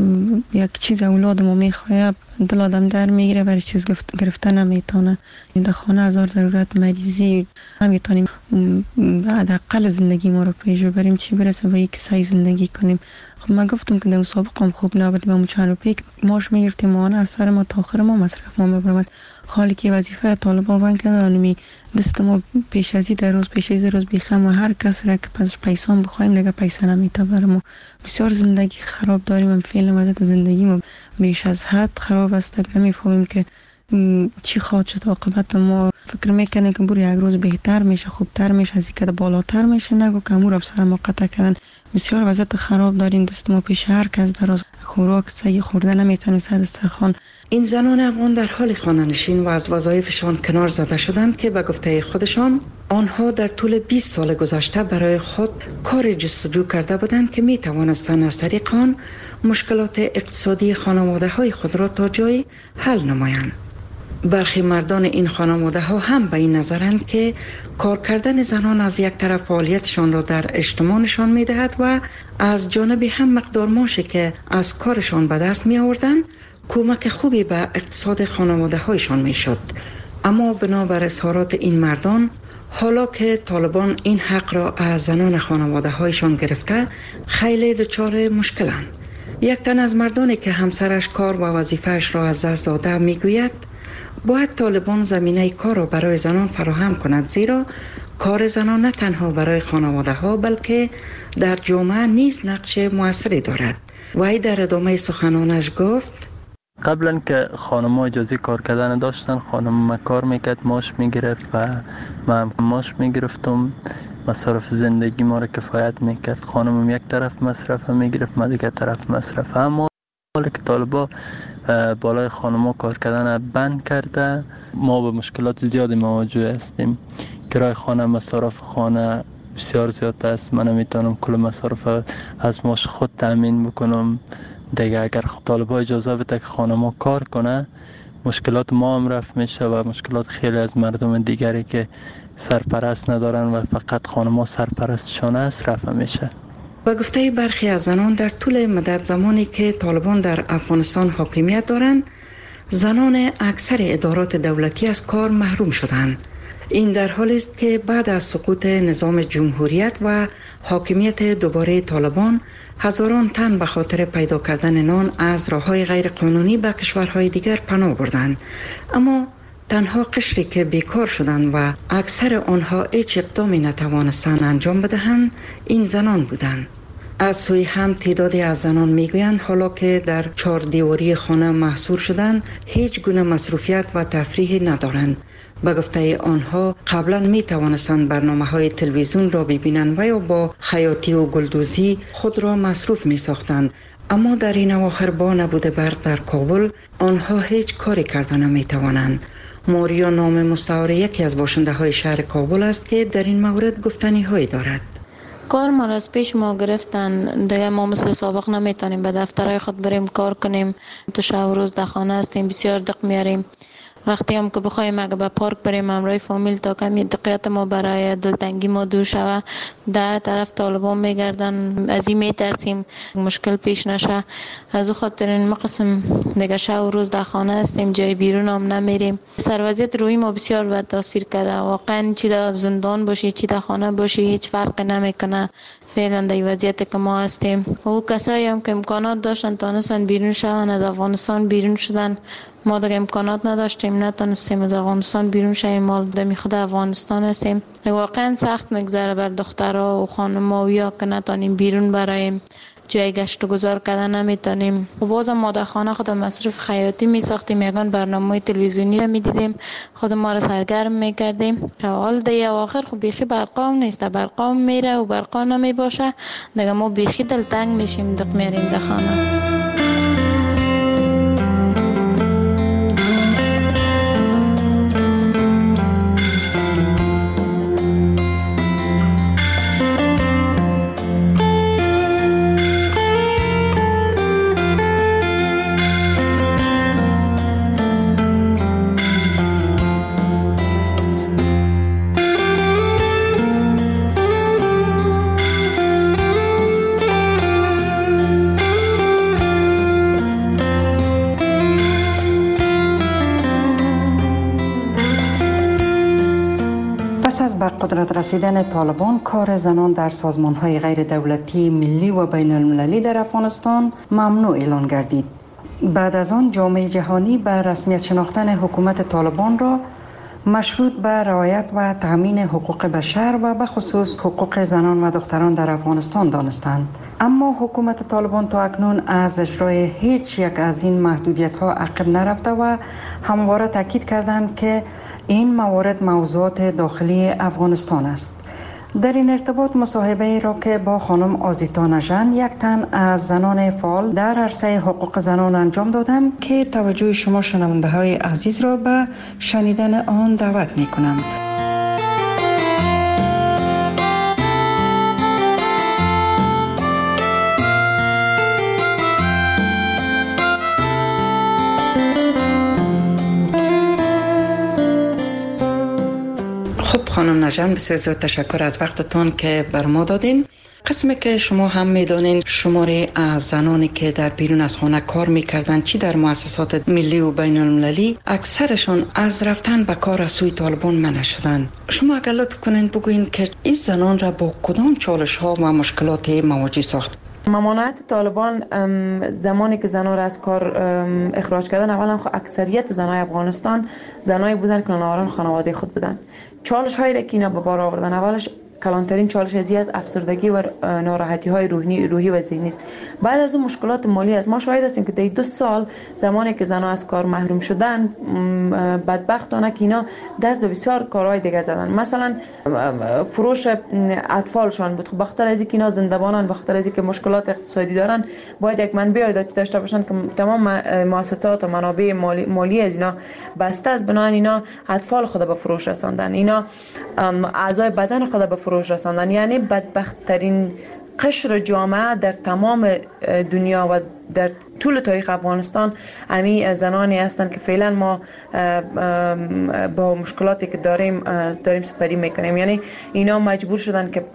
یک چیز اولاد ما میخواه دل آدم در میگیره برای چیز گرفته نمیتونه. در خانه هزار ضرورت مریضی نمیتونیم حداقل زندگی ما رو پیش ببریم، چی برسه به یک سعی زندگی کنیم. خب من گفتم که در مسابقه خوب نبودیم، همون چند روپی ماش میگرفتیم ماهانه از سر ما تا آخر ما مصرف ما میبرد. حالی که وظیفه طالبان بند کردن دست ما پیش ازی در روز پیش از روز بیخم و هر کس را که پس پیسان بخوایم دیگه پیسه نمیته بر ما. بسیار زندگی خراب داریم. هم فعلا وضعیت زندگی ما بیش از حد خراب است که نمیفهمیم که چی خواهد شد عاقبت. ما فکر میکنه که بر یک روز بهتر میشه، خوبتر میشه، از اینکه بالاتر میشه، نگو که امور اب سر ما قطع کردن. بسیار وضعیت خراب داریم. دست ما پیش هر کس در روز خوراک صحیح خورده نمیتونه سر دسترخوان. این زنان افغان در حال خانه‌نشین و از وظایفشان کنار زده شدند که به گفته خودشان آنها در طول 20 سال گذشته برای خود کار جستجو کرده بودند که می توانستند از طریق آن مشکلات اقتصادی خانواده‌های خود را تا جایی حل نمایند. برخی مردان این خانواده ها هم به این نظرند که کار کردن زنان از یک طرف فعالیتشان را در اجتماع نشان می دهد و از جانب هم مقدار معاشی که از کارشان به دست می آوردند کمک خوبی به اقتصاد خانواده هایشان می شد. اما بنابر اظهارات این مردان حالا که طالبان این حق را از زنان خانواده هایشان گرفته خیلی دچار مشکلند. یک تن از مردانی که همسرش کار و وظیفهش را از دست داده میگوید باید طالبان زمینه کار را برای زنان فراهم کند، زیرا کار زنان نه تنها برای خانواده ها بلکه در جامعه نیز نقش موثری دارد. وی در ادامه سخنانش گفت قبلا که خانم ها اجازه کار کردن داشتن، خانم ما کار میکرد، ماش میگرفت و من ماش میگرفتم، مصارف زندگی ما را کفایت میکرد. خانم یک طرف مصرف میگرفت، من دیگر طرف مصرف. اما حالا که طالبا بالای خانم ها کار کردن بند کرده، ما به مشکلات زیادی مواجه هستیم. کرای خانه، مصارف خانه بسیار زیاد است. من نمیتونم کل مصارف از ماش خود تامین بکنم. دیگه اگر طالبا اجازه بده که خانم کار کنه، مشکلات ما هم رفع میشه و مشکلات خیلی از مردم دیگری که سرپرست ندارن و فقط خانم سرپرستشان است رفع میشه. با گفته برخی از زنان در طول مدت زمانی که طالبان در افغانستان حاکمیت دارند، زنان اکثر ادارات دولتی از کار محروم شدند. این در حالی است که بعد از سقوط نظام جمهوریت و حاکمیت دوباره طالبان، هزاران تن به خاطر پیدا کردن نان از راه‌های غیر قانونی به کشورهای دیگر پناه بردند. اما تنها قشری که بیکار شدند و اکثر آنها هیچ اقدامی نتوانستند انجام بدهند این زنان بودند. از سوی هم تعدادی از زنان میگویند حالا که در 4 دیواری خانه محصور شدند هیچ گونه مصروفیت و تفریحی ندارند. به گفته آنها قبلا می توانستند برنامه‌های تلویزیون را ببینند و یا با خیاطی و گلدوزی خود را مصروف می ساختند، اما در این اواخر با نبود برق در کابل آنها هیچ کاری کردن نمی توانند. موریا نام مستعار یکی از باشنده های شهر کابل است که در این مورد گفتنی هایی دارد. کار ما را از پیش ما گرفتن، دیگه ما مثل سابق نمیتونیم به دفترهای خود بریم کار کنیم. تو شب و روز در خانه هستیم، بسیار دق میاریم. وقتی هم که بخوایم اگه به پارک بریم همراه فامیل تا کمی دقیقت ما برای دلتنگی ما دور شود، در طرف طالبان میگردن، از این میترسیم مشکل پیش نشه. از او خاطر این مقسم دیگه شب و روز در خانه هستیم، جای بیرون هم نمیریم. سروضعیت روی ما بسیار بد تاثیر کرده. واقعا چی در زندان باشی چی در خانه باشی هیچ فرق نمیکنه. فعلا در وضعیت که ما هستیم. او کسایی هم که امکانات داشتن تانستن بیرون شدن، از افغانستان بیرون شدن. ما دیگه امکانات نداشتیم، نتونستیم از افغانستان بیرون شویم. ما در خود افغانستان هستیم. واقعا سخت میگذره بر دخترها و خانم‌ها که نتونیم بیرون برایم، جای گشت و گذار کردن نمیتونیم. و بازم ما در خانه خود مصرف خیاطی میساختیم، یگان برنامه تلویزیونی رو میدیدیم، خود ما رو سرگرم میکردیم. حال دیگه آخر خب بیخی برقام نیست، برقام میره و برقام نمیباشه، دیگه ما بیخی دلتنگ میشیم، دق میریم در خانه. به قدرت رسیدن طالبان، کار زنان در سازمان‌های غیر دولتی ملی و بین المللی در افغانستان ممنوع اعلان گردید. بعد از آن جامعه جهانی به رسمیت شناختن حکومت طالبان را مشروط به رعایت و تامین حقوق بشر و به خصوص حقوق زنان و دختران در افغانستان دانستند. اما حکومت طالبان تا اکنون از اجرای هیچ یک از این محدودیت‌ها عقب نرفته و همواره تاکید کردند که این موارد موضوعات داخلی افغانستان است. در این ارتباط مصاحبه را که با خانم آزیتا نژند، یک تن از زنان فعال در عرصه حقوق زنان انجام دادم که توجه شما شنونده های عزیز را به شنیدن آن دعوت می کنم. خانم جان بسیار زیاد تشکر از وقتتان که بر ما دادین. قسمی که شما هم میدانین شماره از زنانی که در بیرون از خانه کار میکردن چی در مؤسسات ملی و بین المللی اکثرشان از رفتن به کار از سوی طالبان منع شدن. شما اگر لطف کنین بگوین که این زنان را با کدام چالش ها و مشکلات مواجه ساخت؟ ممانعت طالبان زمانی که زنان را از کار اخراج کردن، اولا اکثریت زنای افغانستان زنایی بودن که نااران خانواده خود بودن. چالش هایی را که اینا به بار آوردن، اولش کلانترین چالش از افسردگی و ناراحتی های روحی و ذهنی است. بعد از اون مشکلات مالی است. ما شاهد هستیم که در 2 سال زمانی که زنان از کار محروم شدن، بدبختانه که اینا دست به بسیار کارهای دیگه زدن. مثلا فروش اطفالشان بود. خب بخاطر از اینکه اینا زنده‌بانن، بخاطر از اینکه مشکلات اقتصادی دارن، باید یک منبع عایداتی داشته باشن که تمام مؤسسات و منابع مالی از اینا بسته است. بنابراین اینا اطفال خود به فروش رساندن، اینا اعضای بدن خود به فروش رساندن. یعنی بدبخت‌ترین قشر جامعه در تمام دنیا و در طول تاریخ افغانستان امی زنانی هستند که فعلا ما با مشکلاتی که داریم سپری میکنیم. یعنی اینا مجبور شدن که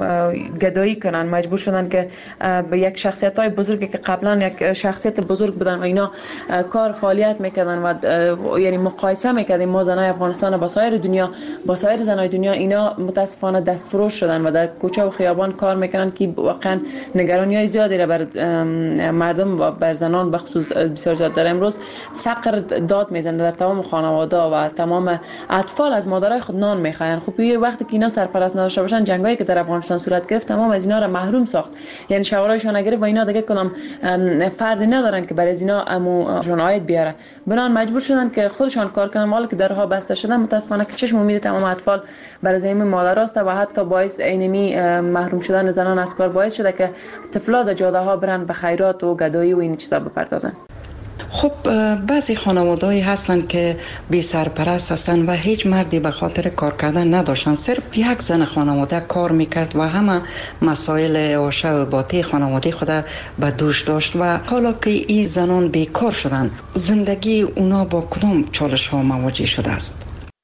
گدایی کنن، مجبور شدن که به یک شخصیت های بزرگی که قبلا یک شخصیت بزرگ بودن و اینا کار فعالیت میکردن و یعنی مقایسه میکردیم ما زنای افغانستان با سایر دنیا، با سایر زنای دنیا، اینا متاسفانه دستفروش شدن و در کوچه و خیابان کار میکنن که واقعا نگرانی های زیادی را بر مردم و بر زنان به خصوص بسیار زیاد داره. امروز فقر داد میزنه در تمام خانواده و تمام اطفال از مادرای خود نان میخواین. خب یه وقتی که اینا سرپرست نداشته باشن، جنگایی که در افغانستان صورت گرفت تمام از اینا را محروم ساخت. یعنی شورایشان نگرفت و اینا دیگه کدام فردی ندارن که برای از اینا اموشون عاید بیاره. بنان مجبور شدن که خودشان کار کنن. حالا که درها بسته شدن، متاسفانه که چشم امید تمام اطفال برای زمین مادراست و حتی باعث اینمی محروم شدن زنان از کار باعث شده که طفلا در جاده ها برن به خیرات و گدایی و این چیزا بپردازن. خب بعضی خانواده‌ای هستن که بی سرپرست هستن و هیچ مردی به خاطر کار کردن نداشتن، صرف یک زن خانواده کار میکرد و همه مسائل عاشه و باطی خانواده خود به دوش داشت و حالا که این زنان بیکار شدن، زندگی اونا با کدام چالش ها مواجه شده است؟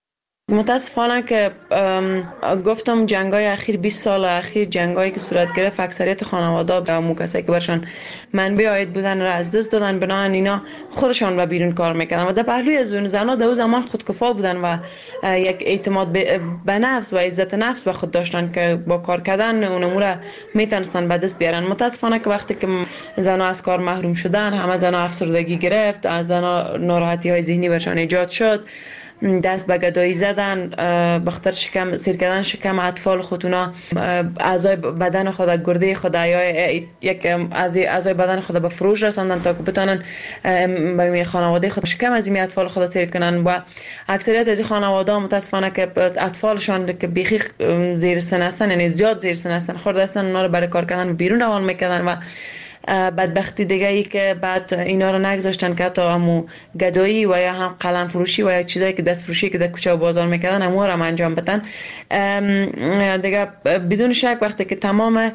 متاسفانه که گفتم جنگای اخیر 20 سال اخیر جنگایی که صورت گرفت، اکثریت خانواده و کسایی که برشان منبع عاید بودن را از دست دادن. بنابراین اینا خودشان به بیرون کار میکردن و در پهلوی از اون زنا در اون زمان خودکفا بودن و یک اعتماد به نفس و عزت نفس به خود داشتن که با کار کردن اون امور میتونستن به دست بیارن. متاسفانه که وقتی که زنا از کار محروم شدن، همه زنا افسردگی گرفت، از زنا ناراحتی های ذهنی برشان ایجاد شد، دست به گدایی زدن، بخاطر شکم سیر کردن شکم اطفال خودونا، اعضای بدن خود، گرده خود یا یک اعضای بدن خود به فروش رساندن تا که بتونن به خانواده خود شکم از این اطفال خود سیر کنن. و اکثریت از این خانواده متاسفانه که اطفالشان که بیخی زیر سن هستن، یعنی زیاد زیر سن هستن، خورده هستن، اونا رو برای کار کردن بیرون روان میکردن و بدبختی دیگه ای که بعد اینا رو نگذاشتن که حتی همو گدایی و یا هم قلم فروشی و یا چیزایی که دست فروشی که در کوچه و بازار میکردن همو رو انجام بدن دیگه. بدون شک وقتی که تمام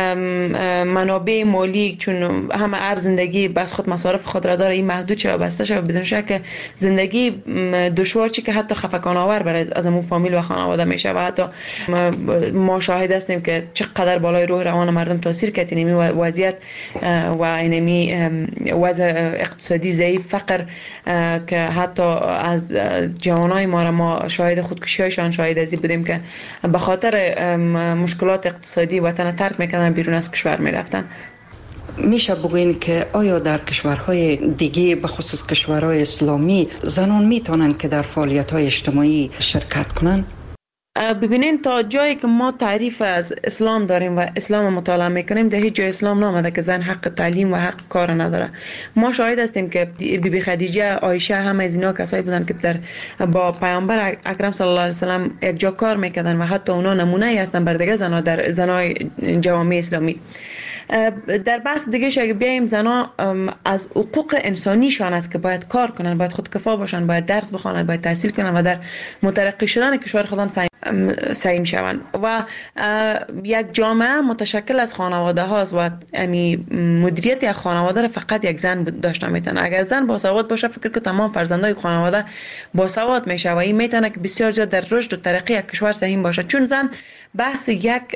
منابع مالی، چون همه ارز زندگی بس خود مصارف خود را داره، این محدود شده و بسته شده، بدون شک زندگی دشوار چی که حتی خفقان آور برای از همون فامیل و خانواده میشه و حتی ما شاهد هستیم که چقدر بالای روح روان مردم تاثیر کرد این وضعیت و اینمی وضع اقتصادی ضعیف، فقر که حتی از جوانای ما شاهد خودکشی‌هایشان شاهد ازی بودیم که به خاطر مشکلات اقتصادی وطن ترک میکنن، بیرون از کشور میرفتن. میشه بگوین که آیا در کشورهای دیگه به خصوص کشورهای اسلامی زنان میتونن که در فعالیت‌های اجتماعی شرکت کنن؟ ببینین تا جایی که ما تعریف از اسلام داریم و اسلام مطالعه میکنیم، در هیچ جای اسلام نامده که زن حق تعلیم و حق کار نداره. ما شاهد هستیم که بیبی خدیجه، عایشه، همه از اینا کسایی بودن که با پیامبر اکرم صلی الله علیه و سلم یک جا کار میکردن و حتی اونا نمونه ای هستن بر دیگه زنا در زنای جوامع اسلامی. در بحث دیگه اگه بیایم، زنا از حقوق انسانیشان است که باید کار کنن، باید خودکفا باشن، باید درس بخونن، باید تحصیل کنن و در مترقی شدن کشور خودم سعی سعی میشوند و یک جامعه متشکل از خانواده هاست و مدیریت یک خانواده را فقط یک زن داشته میتونه. اگر زن باسواد باشه فکر که تمام فرزندای خانواده باسواد میشه و این میتونه که بسیار زیاد در رشد و ترقی یک کشور سهیم باشه، چون زن بحث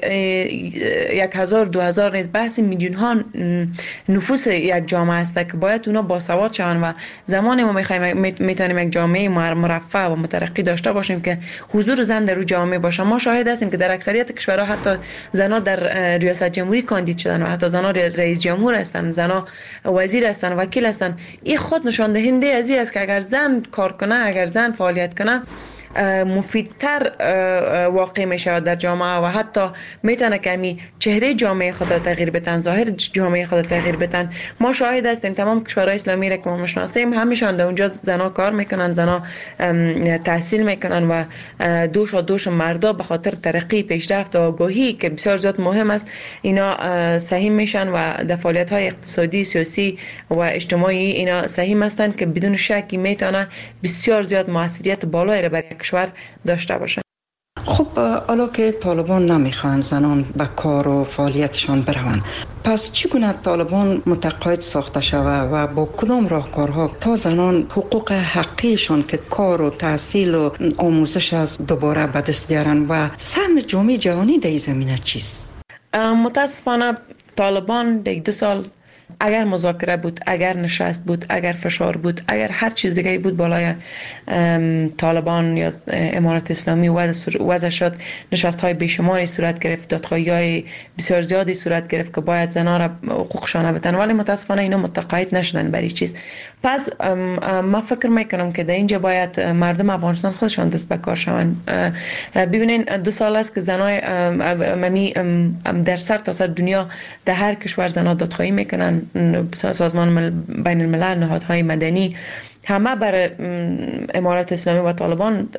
1000 2000 نیست، بحث میلیون ها نفوس یک جامعه است که باید اونا باسواد شوند و زمانی ما میتونیم یک جامعه مرفه و مترقی داشته باشیم که حضور زن در اون جامعه باشه. ما شاهد هستیم که در اکثریت کشورها حتی زنها در ریاست جمهوری کاندید شدن و حتی زنها رئیس جمهور هستند، زنها وزیر هستند، وکیل هستند. این خود نشان دهنده از این است که اگر زن کار کنه، اگر زن فعالیت کنه، مفیدتر واقع می شود در جامعه و حتی میتونه که چهره جامعه خود را تغییر بدن، ظاهر جامعه خود را تغییر بدن. ما شاهد هستیم تمام کشورهای اسلامی را که ما میشناسیم همیشان در اونجا زنا کار میکنن، زنا تحصیل میکنن و دوش مردا به خاطر ترقی، پیشرفت و آگاهی که بسیار زیاد مهم است اینا سهیم میشن و در فعالیت های اقتصادی، سیاسی و اجتماعی اینا سهیم هستند که بدون شکی میتونه بسیار زیاد موثریت بالایی را برای کشور داشته باشه. خب حالا که طالبان نمیخوان زنان به کار و فعالیتشان بروند، پس چگونه طالبان متقاعد ساخته شود و با کدام راهکارها تا زنان حقوق حقیقیشان که کار و تحصیل و آموزش است دوباره به دست بیارن و سهم جامعه جهانی در این زمینه چیست؟ متاسفانه طالبان در 2 سال اگر مذاکره بود، اگر نشست بود، اگر فشار بود، اگر هر چیز دیگه بود بالای طالبان یا امارت اسلامی وضع شد، نشست های بیشماری صورت گرفت، دادخواهی های بسیار زیادی صورت گرفت که باید زنها را حقوقشان بدن، ولی متاسفانه اینا متقاعد نشدن برای چیز. پس ما فکر میکنم که در اینجا باید مردم افغانستان خودشان دست به کار شوند. ببینین 2 سال است که زنای در سر تا سر دنیا در هر کشور زنها دادخواهی میکنن، سازمان بین الملل، نهادهای مدنی همه بر امارت اسلامی و طالبان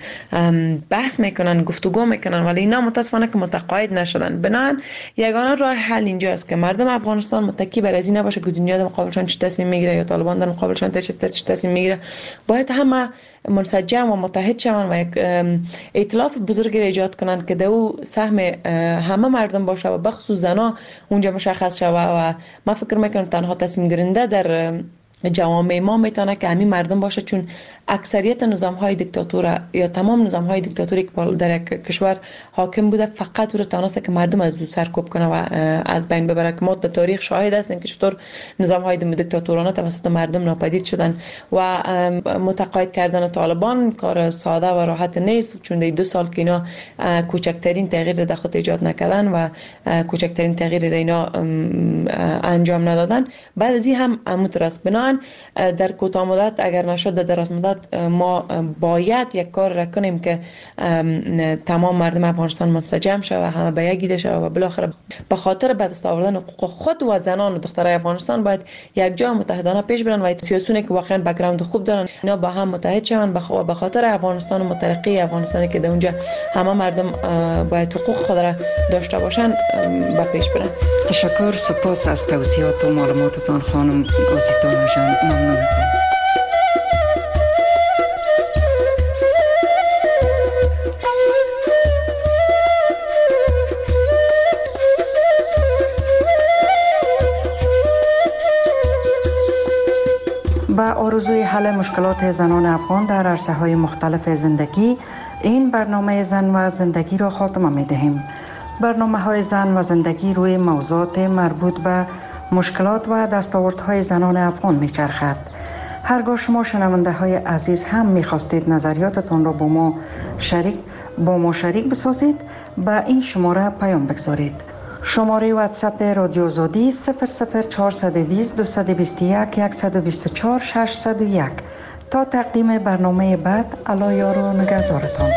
بحث میکنن، گفتگو میکنن، ولی اینا متاسفانه که متقاعد نشدن. بنابراین یگانه راه حل اینجا است که مردم افغانستان متکی بر از این نباشه که دنیا در مقابلشان چه تصمیم میگیره یا طالبان در مقابلشان چه تصمیم میگیره. باید همه منسجم و متحد شوند و یک ائتلاف بزرگی را ایجاد کنند که در او سهم همه مردم باشه و بخصوص زنها اونجا مشخص شود و من فکر میکنم تنها تصمیم گیرنده در جوامع ما میتونه که همین مردم باشه، چون اکثریت نظام های دیکتاتور یا تمام نظام های دیکتاتوری که در یک کشور حاکم بوده فقط او را توانسته که مردم از او سرکوب کنه و از بین ببره. که ما در تاریخ شاهد هستیم که چطور نظام های دیکتاتورانه توسط مردم ناپدید شدن و متقاعد کردن طالبان کار ساده و راحت نیست، چون در 2 سال که اینا کوچکترین تغییر در خود ایجاد نکردن و کوچکترین تغییر را اینا انجام ندادن. بعد از این هم مترس بنان در کوتاه مدت اگر نشد در دراز مدت ما باید یک کار را کنیم که تمام مردم افغانستان منسجم شود و همه به یک ایده شود و بالاخره به خاطر به دست آوردن حقوق خود و زنان و دخترای افغانستان باید یک جا متحدانه پیش برن و سیاسیونی که واقعا بک‌گراند خوب دارن اینا با هم متحد شوند به خاطر افغانستان و مترقی افغانستانی که در اونجا همه مردم باید حقوق خود را داشته باشن به پیش برن. تشکر، سپاس از توضیحات و معلوماتتان خانم آزیتا جان. ممنون. به آرزوی حل مشکلات زنان افغان در عرصه‌های مختلف زندگی، این برنامه زن و زندگی را خاتمه می‌دهیم. برنامه‌های زن و زندگی روی موضوعات مربوط به مشکلات و دستاوردهای زنان افغان می‌چرخد. هرگاه شما شنونده های عزیز هم می‌خواستید نظریاتتان را با ما شریک بسازید، به این شماره پیام بگذارید. شماره واتساپ رادیو آزادی 00420 221 124 601. تا تقدیم برنامه بعد، الله یار و نگهدارتان.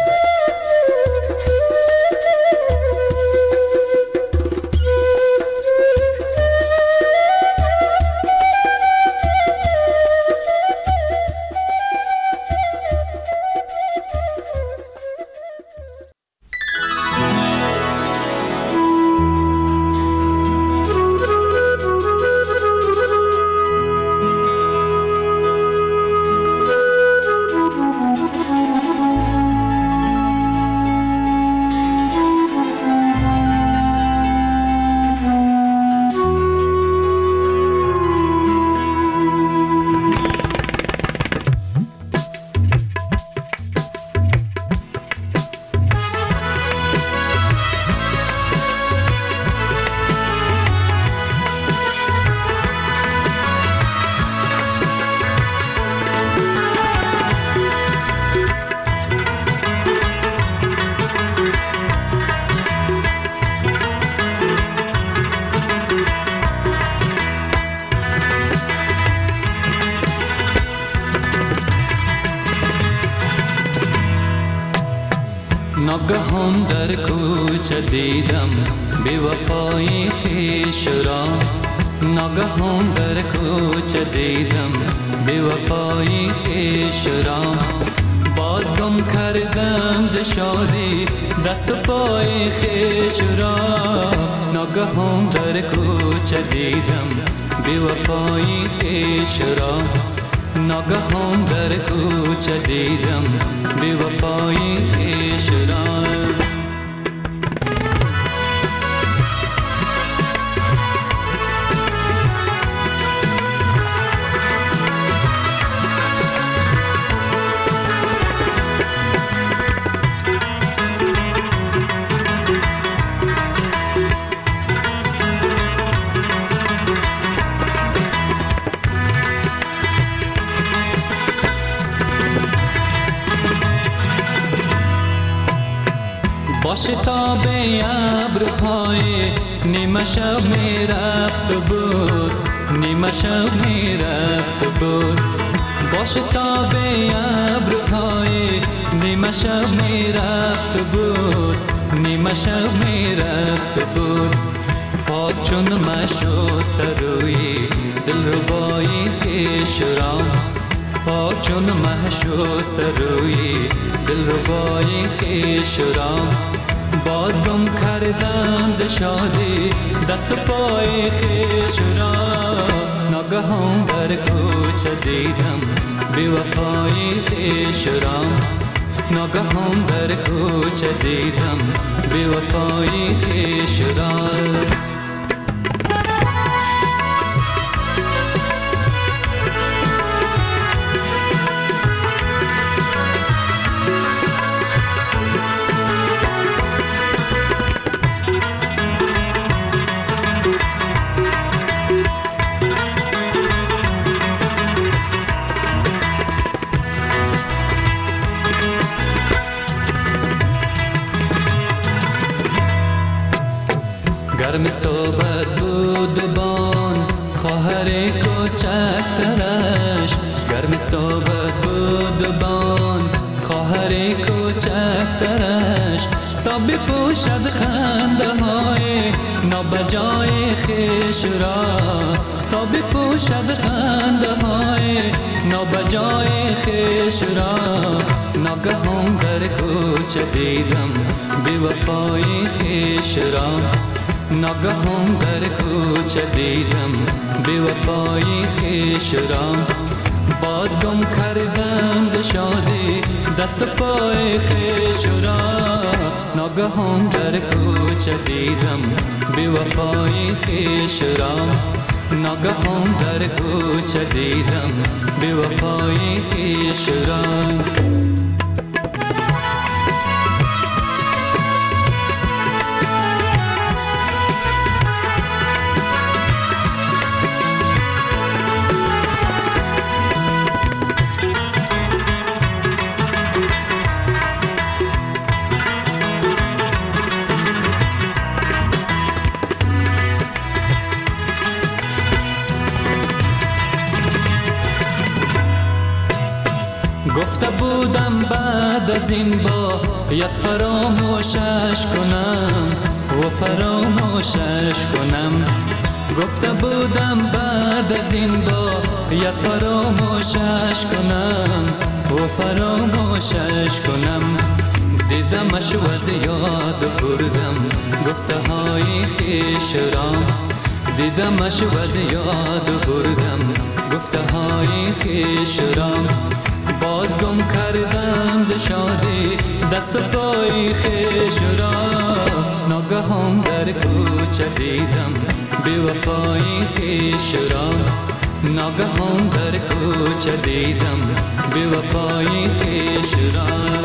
ناگهان در کوچه دیدم بی وفای خویش را، ناگهان در کوچه دیدم بی وفای خویش را. باز گم کردم ز شادی دست و پای خویش را، ناگهان در کوچه دیدم بی وفای خویش را، ناگهان در کوچه دیدم بی وفای خویش را. با شتاب ابرهای نیمه شب می رفت بود، نیمه شب می رفت بود. با شتاب ابرهای نیمه شب می رفت بود، نیمه شب می رفت بود. پاک چون مشست روی دلربای خویش را، پاک چون مشست روی دلربای خویش را. باز گم کردم ز شادی دست و پای خویش را، ناگهان در کوچه دیدم بی وفای خویش را، ناگهان در کوچه دیدم بی وفای خویش را. گرم صحبت بود بان خواهر کوچکترش، گرم صحبت بود بان خواهر کوچکترش. تا بپوشد خنده های نابجای خویش را، تا بپوشد خنده های نابجای خویش را. ناگهان در کوچه دیدم بی وفای خویش را، ناگهان در کوچه دیدم بی وفای خویش را. باز گم کردم ز شادی دست و پای خویش را، ناگهان در کوچه دیدم بی وفای خویش را، ناگهان در کوچه دیدم بی وفای خویش را. گفته بودم بعد از این با یک فراموشش کنم و فراموشش کنم. گفته بودم بعد از این با یک فراموشش کنم و فراموشش کنم. دیدمش و از یاد بردم گفته های خویش را، دیدمش و از یاد بردم گفته های خویش را. باز گم کردم ز شادی دست و پای خویش را، ناگهان در کوچه دیدم بی وفای خویش را، ناگهان در کوچه دیدم بی وفای خویش را.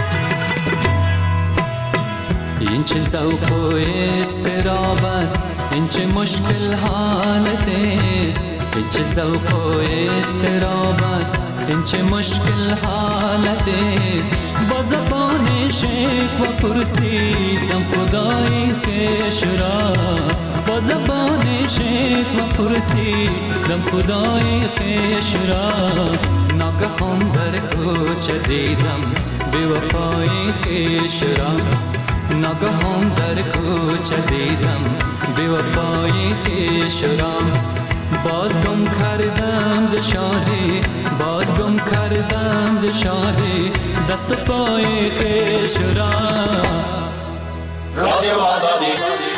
این چه ذوق و اضطراب است این چه مشکل حالت است، این چه ذوق و اضطراب است، این چه مشکل حالت است. با زبان شکوه پرسیدم خدای خویش را، با زبان شکوه پرسیدم خدای خویش را. ناگهان در کوچه دیدم بی وفای خویش را، ناگهان در کوچه دیدم بی وفای خویش را. باز گم کردم ز شادی، باز گم کردم ز شادی دست پای خویش را. رادیو آزادی